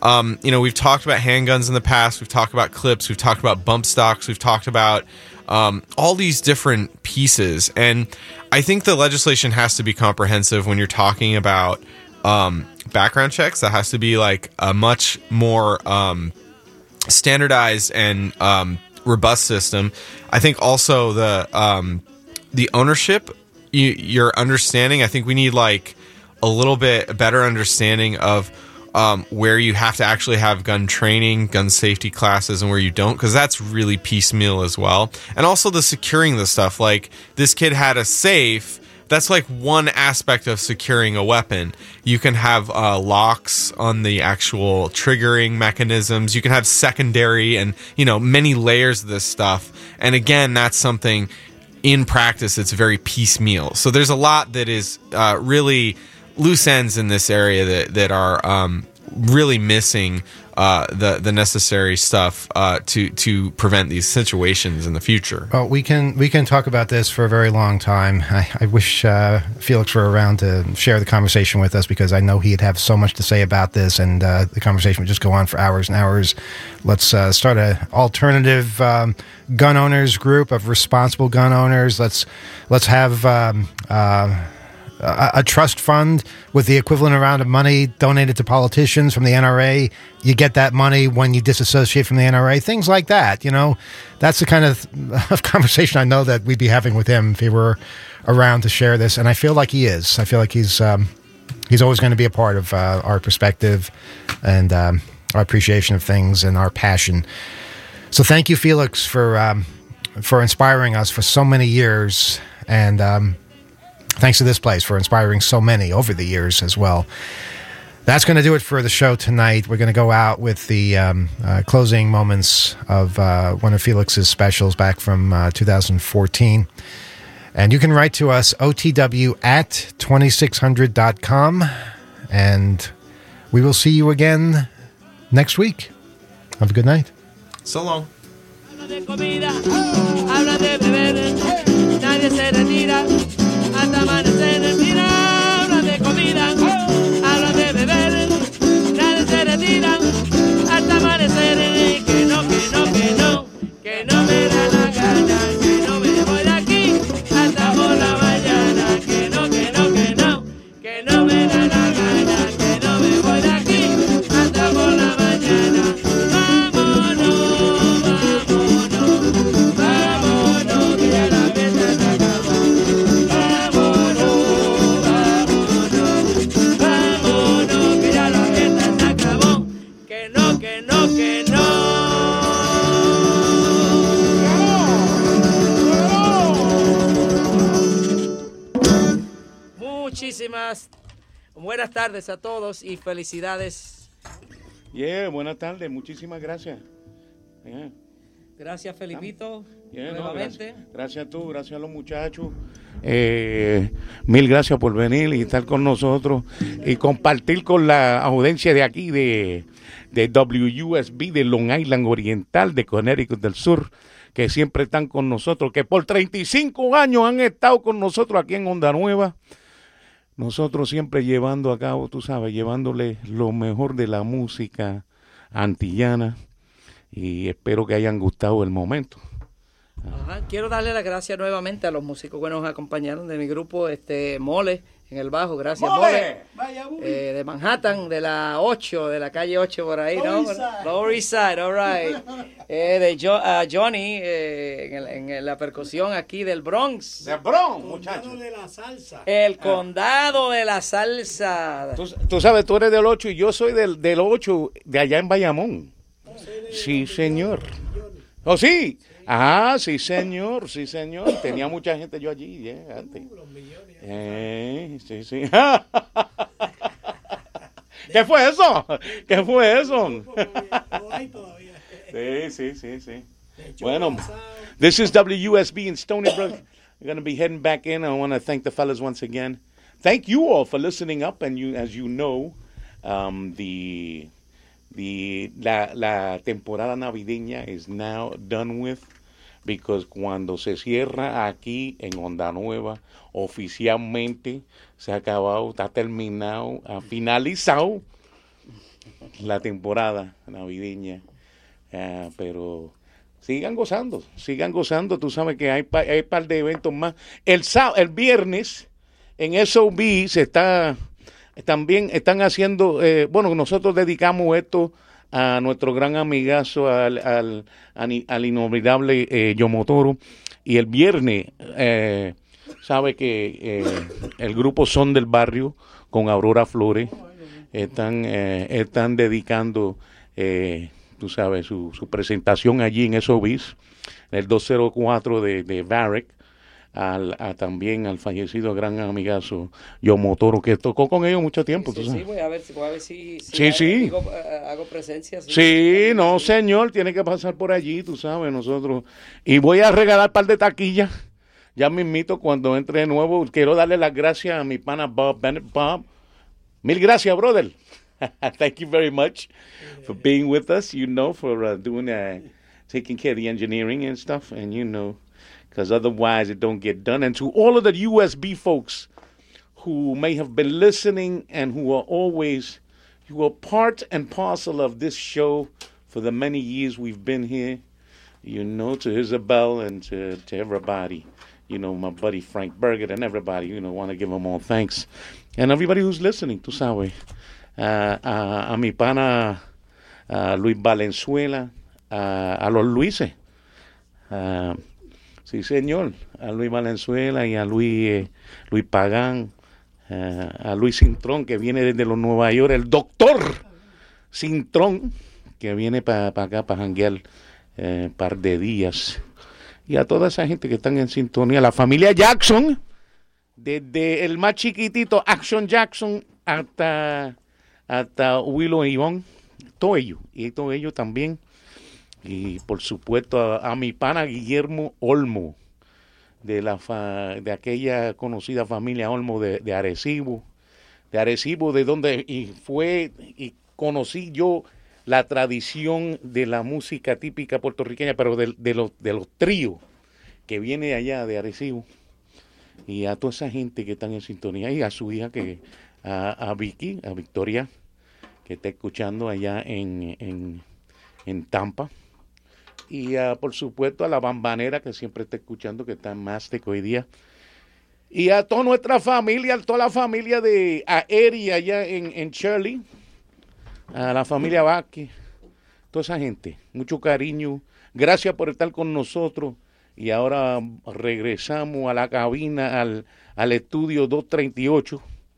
Um, you know, we've talked about handguns in the past. We've talked about clips. We've talked about bump stocks. We've talked about um, all these different pieces. And I think the legislation has to be comprehensive when you're talking about um, background checks. That has to be like a much more um, standardized and um, robust system. I think also the um, the ownership, you, your understanding. I think we need like a little bit better understanding of um, where you have to actually have gun training, gun safety classes, and where you don't, because that's really piecemeal as well. And also the securing the stuff. Like this kid had a safe. That's like one aspect of securing a weapon. You can have uh, locks on the actual triggering mechanisms. You can have secondary and, you know, many layers of this stuff. And again, that's something in practice it's very piecemeal. So there's a lot that is uh, really loose ends in this area that, that are um, really missing uh, the the necessary stuff uh, to to prevent these situations in the future. Well, we can we can talk about this for a very long time. I, I wish uh, Felix were around to share the conversation with us, because I know he'd have so much to say about this, and uh, the conversation would just go on for hours and hours. Let's uh, start an alternative um, gun owners group of responsible gun owners. Let's let's have. Um, uh, A, a trust fund with the equivalent amount of money donated to politicians from the N R A. You get that money when you disassociate from the N R A. Things like that, you know. That's the kind of, of conversation I know that we'd be having with him if he were around to share this. And I feel like he is. I feel like he's um, he's always going to be a part of uh, our perspective and um, our appreciation of things and our passion. So thank you, Felix, for um, for inspiring us for so many years. And um thanks to this place for inspiring so many over the years as well. That's going to do it for the show tonight. We're going to go out with the um, uh, closing moments of uh, one of Felix's specials back from uh, two thousand fourteen. And you can write to us, O T W at twenty-six hundred dot com. And we will see you again next week. Have a good night. So long. Habla de comida, habla de beber, nadie se retira. Hasta amanecer, mira, habla de comida, habla de beber, nadie se retira, hasta amanecer, que no, que no, que no, que no me da la gana, que no me voy de aquí, hasta por la mañana, que no, que no, que no, que no me da la gana, que no me voy de aquí, hasta por la mañana, vámonos, vámonos, vámonos, que ya la fiesta se acabó. Que no. Muchísimas buenas tardes a todos y felicidades. Yeah, buenas tardes, muchísimas gracias. Yeah. Gracias, Felipito. Yeah, nuevamente. No, gracias, gracias a tú, gracias a los muchachos. Eh, mil gracias por venir y estar con nosotros y compartir con la audiencia de aquí de de W U S B, de Long Island Oriental, de Connecticut del Sur, que siempre están con nosotros, que por treinta y cinco años han estado con nosotros aquí en Onda Nueva. Nosotros siempre llevando a cabo, tú sabes, llevándole lo mejor de la música antillana, y espero que hayan gustado el momento. Ajá. Quiero darle las gracias nuevamente a los músicos que nos acompañaron de mi grupo, este Mole en el bajo, gracias Mole, Mole. Eh, de Manhattan, de la ocho, de la calle ocho por ahí, ¿no? Lower East Side, all right. Eh, de jo uh, Johnny eh, en, el, en la percusión aquí del Bronx. Del Bronx, muchachos. El condado de la salsa. El condado de la salsa. Tú, tú sabes, tú eres del ocho y yo soy del, del ocho de allá en Bayamón. Sí, señor. ¿Oh, sí? Ah, sí, señor, sí, señor. Tenía mucha gente yo allí, yeah, antes. Los millones. Eh, sí, sí. ¿Qué fue eso? ¿Qué fue eso? Sí, sí, sí, sí. Bueno, this is W U S B in Stony Brook. We're going to be heading back in. I want to thank the fellas once again. Thank you all for listening up, and you, as you know, um, the... The, la, la temporada navideña is now done with, because cuando se cierra aquí en Onda Nueva, oficialmente se ha acabado, está terminado, ha finalizado la temporada navideña, uh, pero sigan gozando, sigan gozando. Tú sabes que hay, hay un par de eventos más. El, el viernes en S O B se está, también están haciendo, eh, bueno, nosotros dedicamos esto a nuestro gran amigazo, al, al, al, al inolvidable eh, Yomotoro, y el viernes, eh, sabe que eh, el grupo Son del Barrio con Aurora Flores están, eh, están dedicando, eh, tú sabes, su, su presentación allí en S O B, el doscientos cuatro de, de Varick, al, a, también al fallecido gran amigazo Yomotoro, que tocó con ellos mucho tiempo. Sí, ¿tú sabes? sí, voy a ver, voy a ver si, si sí, sí. Hago, hago presencia. Sí, sí no, señor, tiene que pasar por allí, tú sabes, nosotros. Y voy a regalar un par de taquillas. Ya mismito, cuando entre de nuevo, quiero darle las gracias a mi pana Bob Bennett. Bob, mil gracias, brother. Thank you very much for being with us, you know, for uh, doing, uh, taking care of the engineering and stuff, and you know, because otherwise it don't get done. And to all of the U S B folks who may have been listening and who are always, who are part and parcel of this show for the many years we've been here, you know, to Isabel and to, to everybody. You know, my buddy Frank Berget and everybody, you know, want to give them all thanks. And everybody who's listening, tú sabes. Uh, a, a mi pana uh, Luis Valenzuela, uh, a los Luises. Uh, sí, señor. A Luis Valenzuela y a Luis, eh, Luis Pagán. Uh, a Luis Cintrón, que viene desde los Nueva York. El doctor Cintrón, que viene para pa acá, para janguear un eh, par de días. Y a toda esa gente que están en sintonía, la familia Jackson, desde el más chiquitito, Action Jackson, hasta, hasta Willow y Ivonne, todo ello, y todo ello también. Y por supuesto a, a mi pana Guillermo Olmo, de, la fa, de aquella conocida familia Olmo de, de Arecibo, de Arecibo, de donde y fue, y conocí yo la tradición de la música típica puertorriqueña, pero de, de, los, de los tríos que viene de allá, de Arecibo, y a toda esa gente que están en sintonía, y a su hija, que a, a Vicky, a Victoria, que está escuchando allá en, en, en Tampa, y a, por supuesto a la Bambanera, que siempre está escuchando, que está en Mastic hoy día, y a toda nuestra familia, a toda la familia de a Eri allá en, en Shirley, a la familia Vázquez, toda esa gente, mucho cariño, gracias por estar con nosotros, y ahora regresamos a la cabina, al, al estudio doscientos treinta y ocho,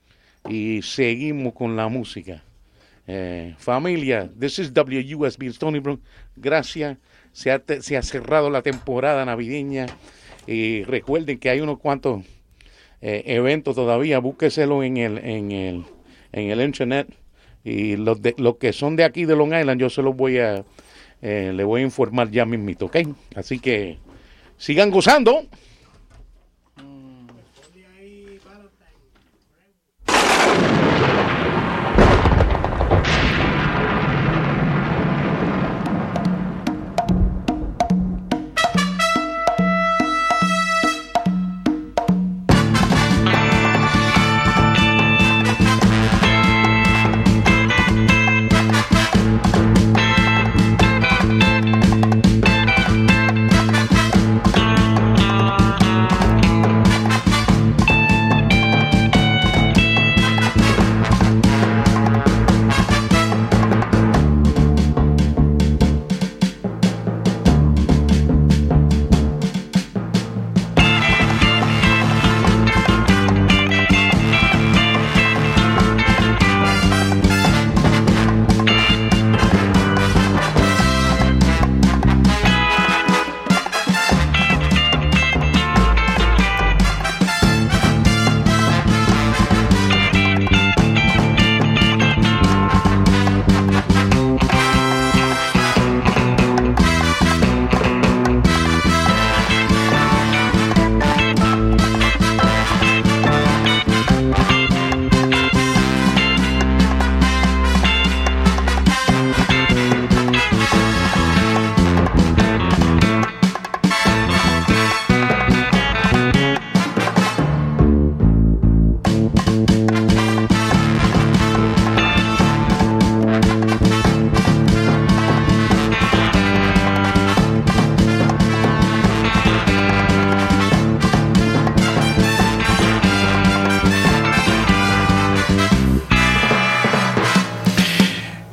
y seguimos con la música. Eh, familia, this is W U S B Stony Brook, gracias, se ha, se ha cerrado la temporada navideña, y recuerden que hay unos cuantos eh, eventos todavía, búsqueselo en el, en el, en el internet. Y los, de, los que son de aquí de Long Island, yo se los voy a, eh, le voy a informar ya mismito, ¿ok? Así que sigan gozando.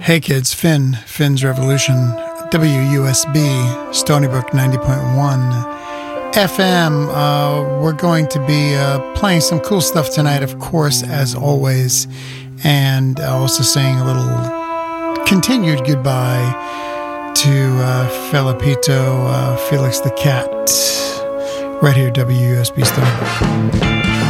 Hey kids, Finn, Finn's Revolution, W U S B, Stony Brook ninety point one F M. Uh, we're going to be uh, playing some cool stuff tonight, of course, as always, and also saying a little continued goodbye to uh, Felipito, uh, Felix the Cat, right here, W U S B Stony Brook.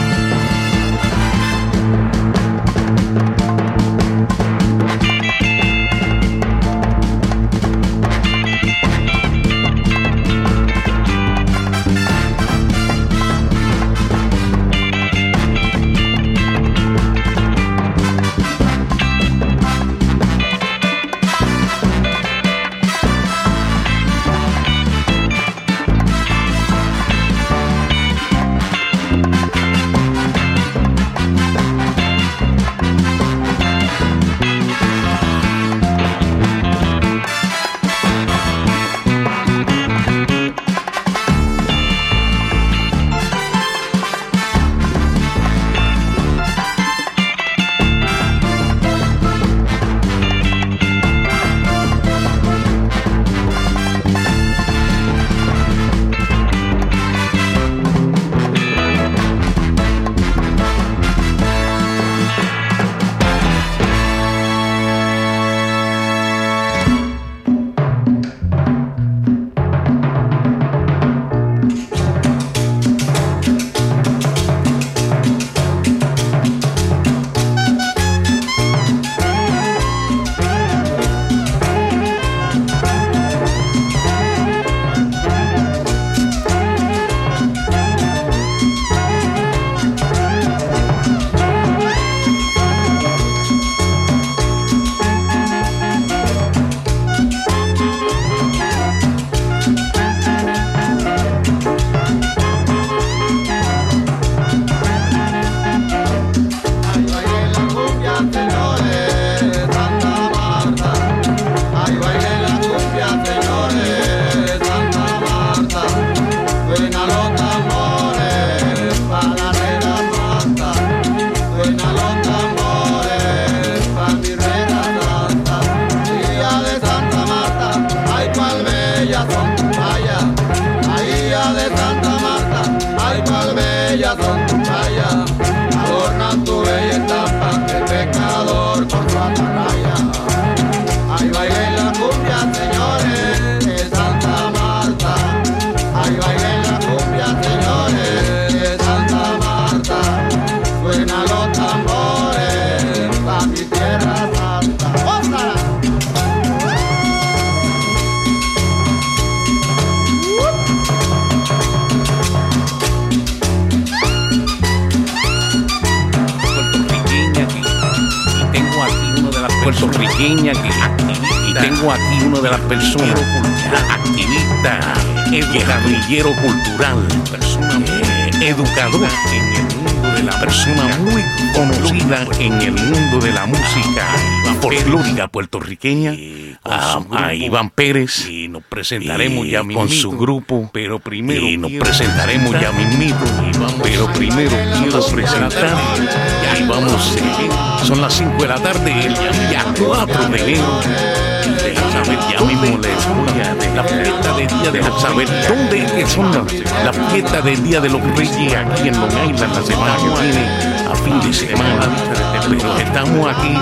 puertorriqueña que y tengo aquí uno de las personas activista, guerrillero cultural, persona eh, educadora en el mundo de la persona muy conocida en el mundo de la música folclórica puertorriqueña, a, a Iván Pérez, y nos presentaremos ya mismito, con su grupo, pero primero y nos presentaremos ya mismito, pero primero quiero presentar y vamos, son las cinco de la tarde, el día cuatro de enero. Dejan saber ya mismo les voy a de la fiesta del Día de los saber dónde son las la fiesta del Día de los Reyes aquí en Long Island la semana que viene a fin de semana. Pero estamos aquí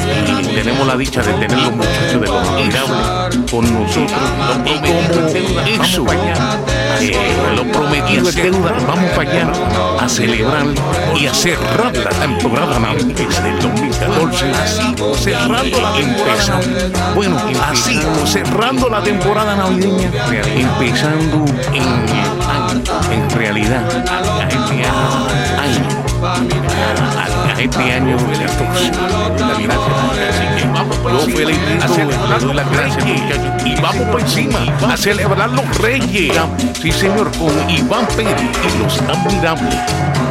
y tenemos la dicha de tener los muchachos de los Mirables con nosotros y como eso eh, lo prometido es deuda, vamos para allá a celebrar y a cerrar la temporada navideña del dos mil catorce, así cerrando la empezando bueno así cerrando la temporada navideña, empezando en, en realidad a este año a, a este año de estos así que vamos yo feliz a celebrar las gracias muchachos y vamos por encima a celebrar los Reyes, sí señor, con Iván Pérez y los Admirables.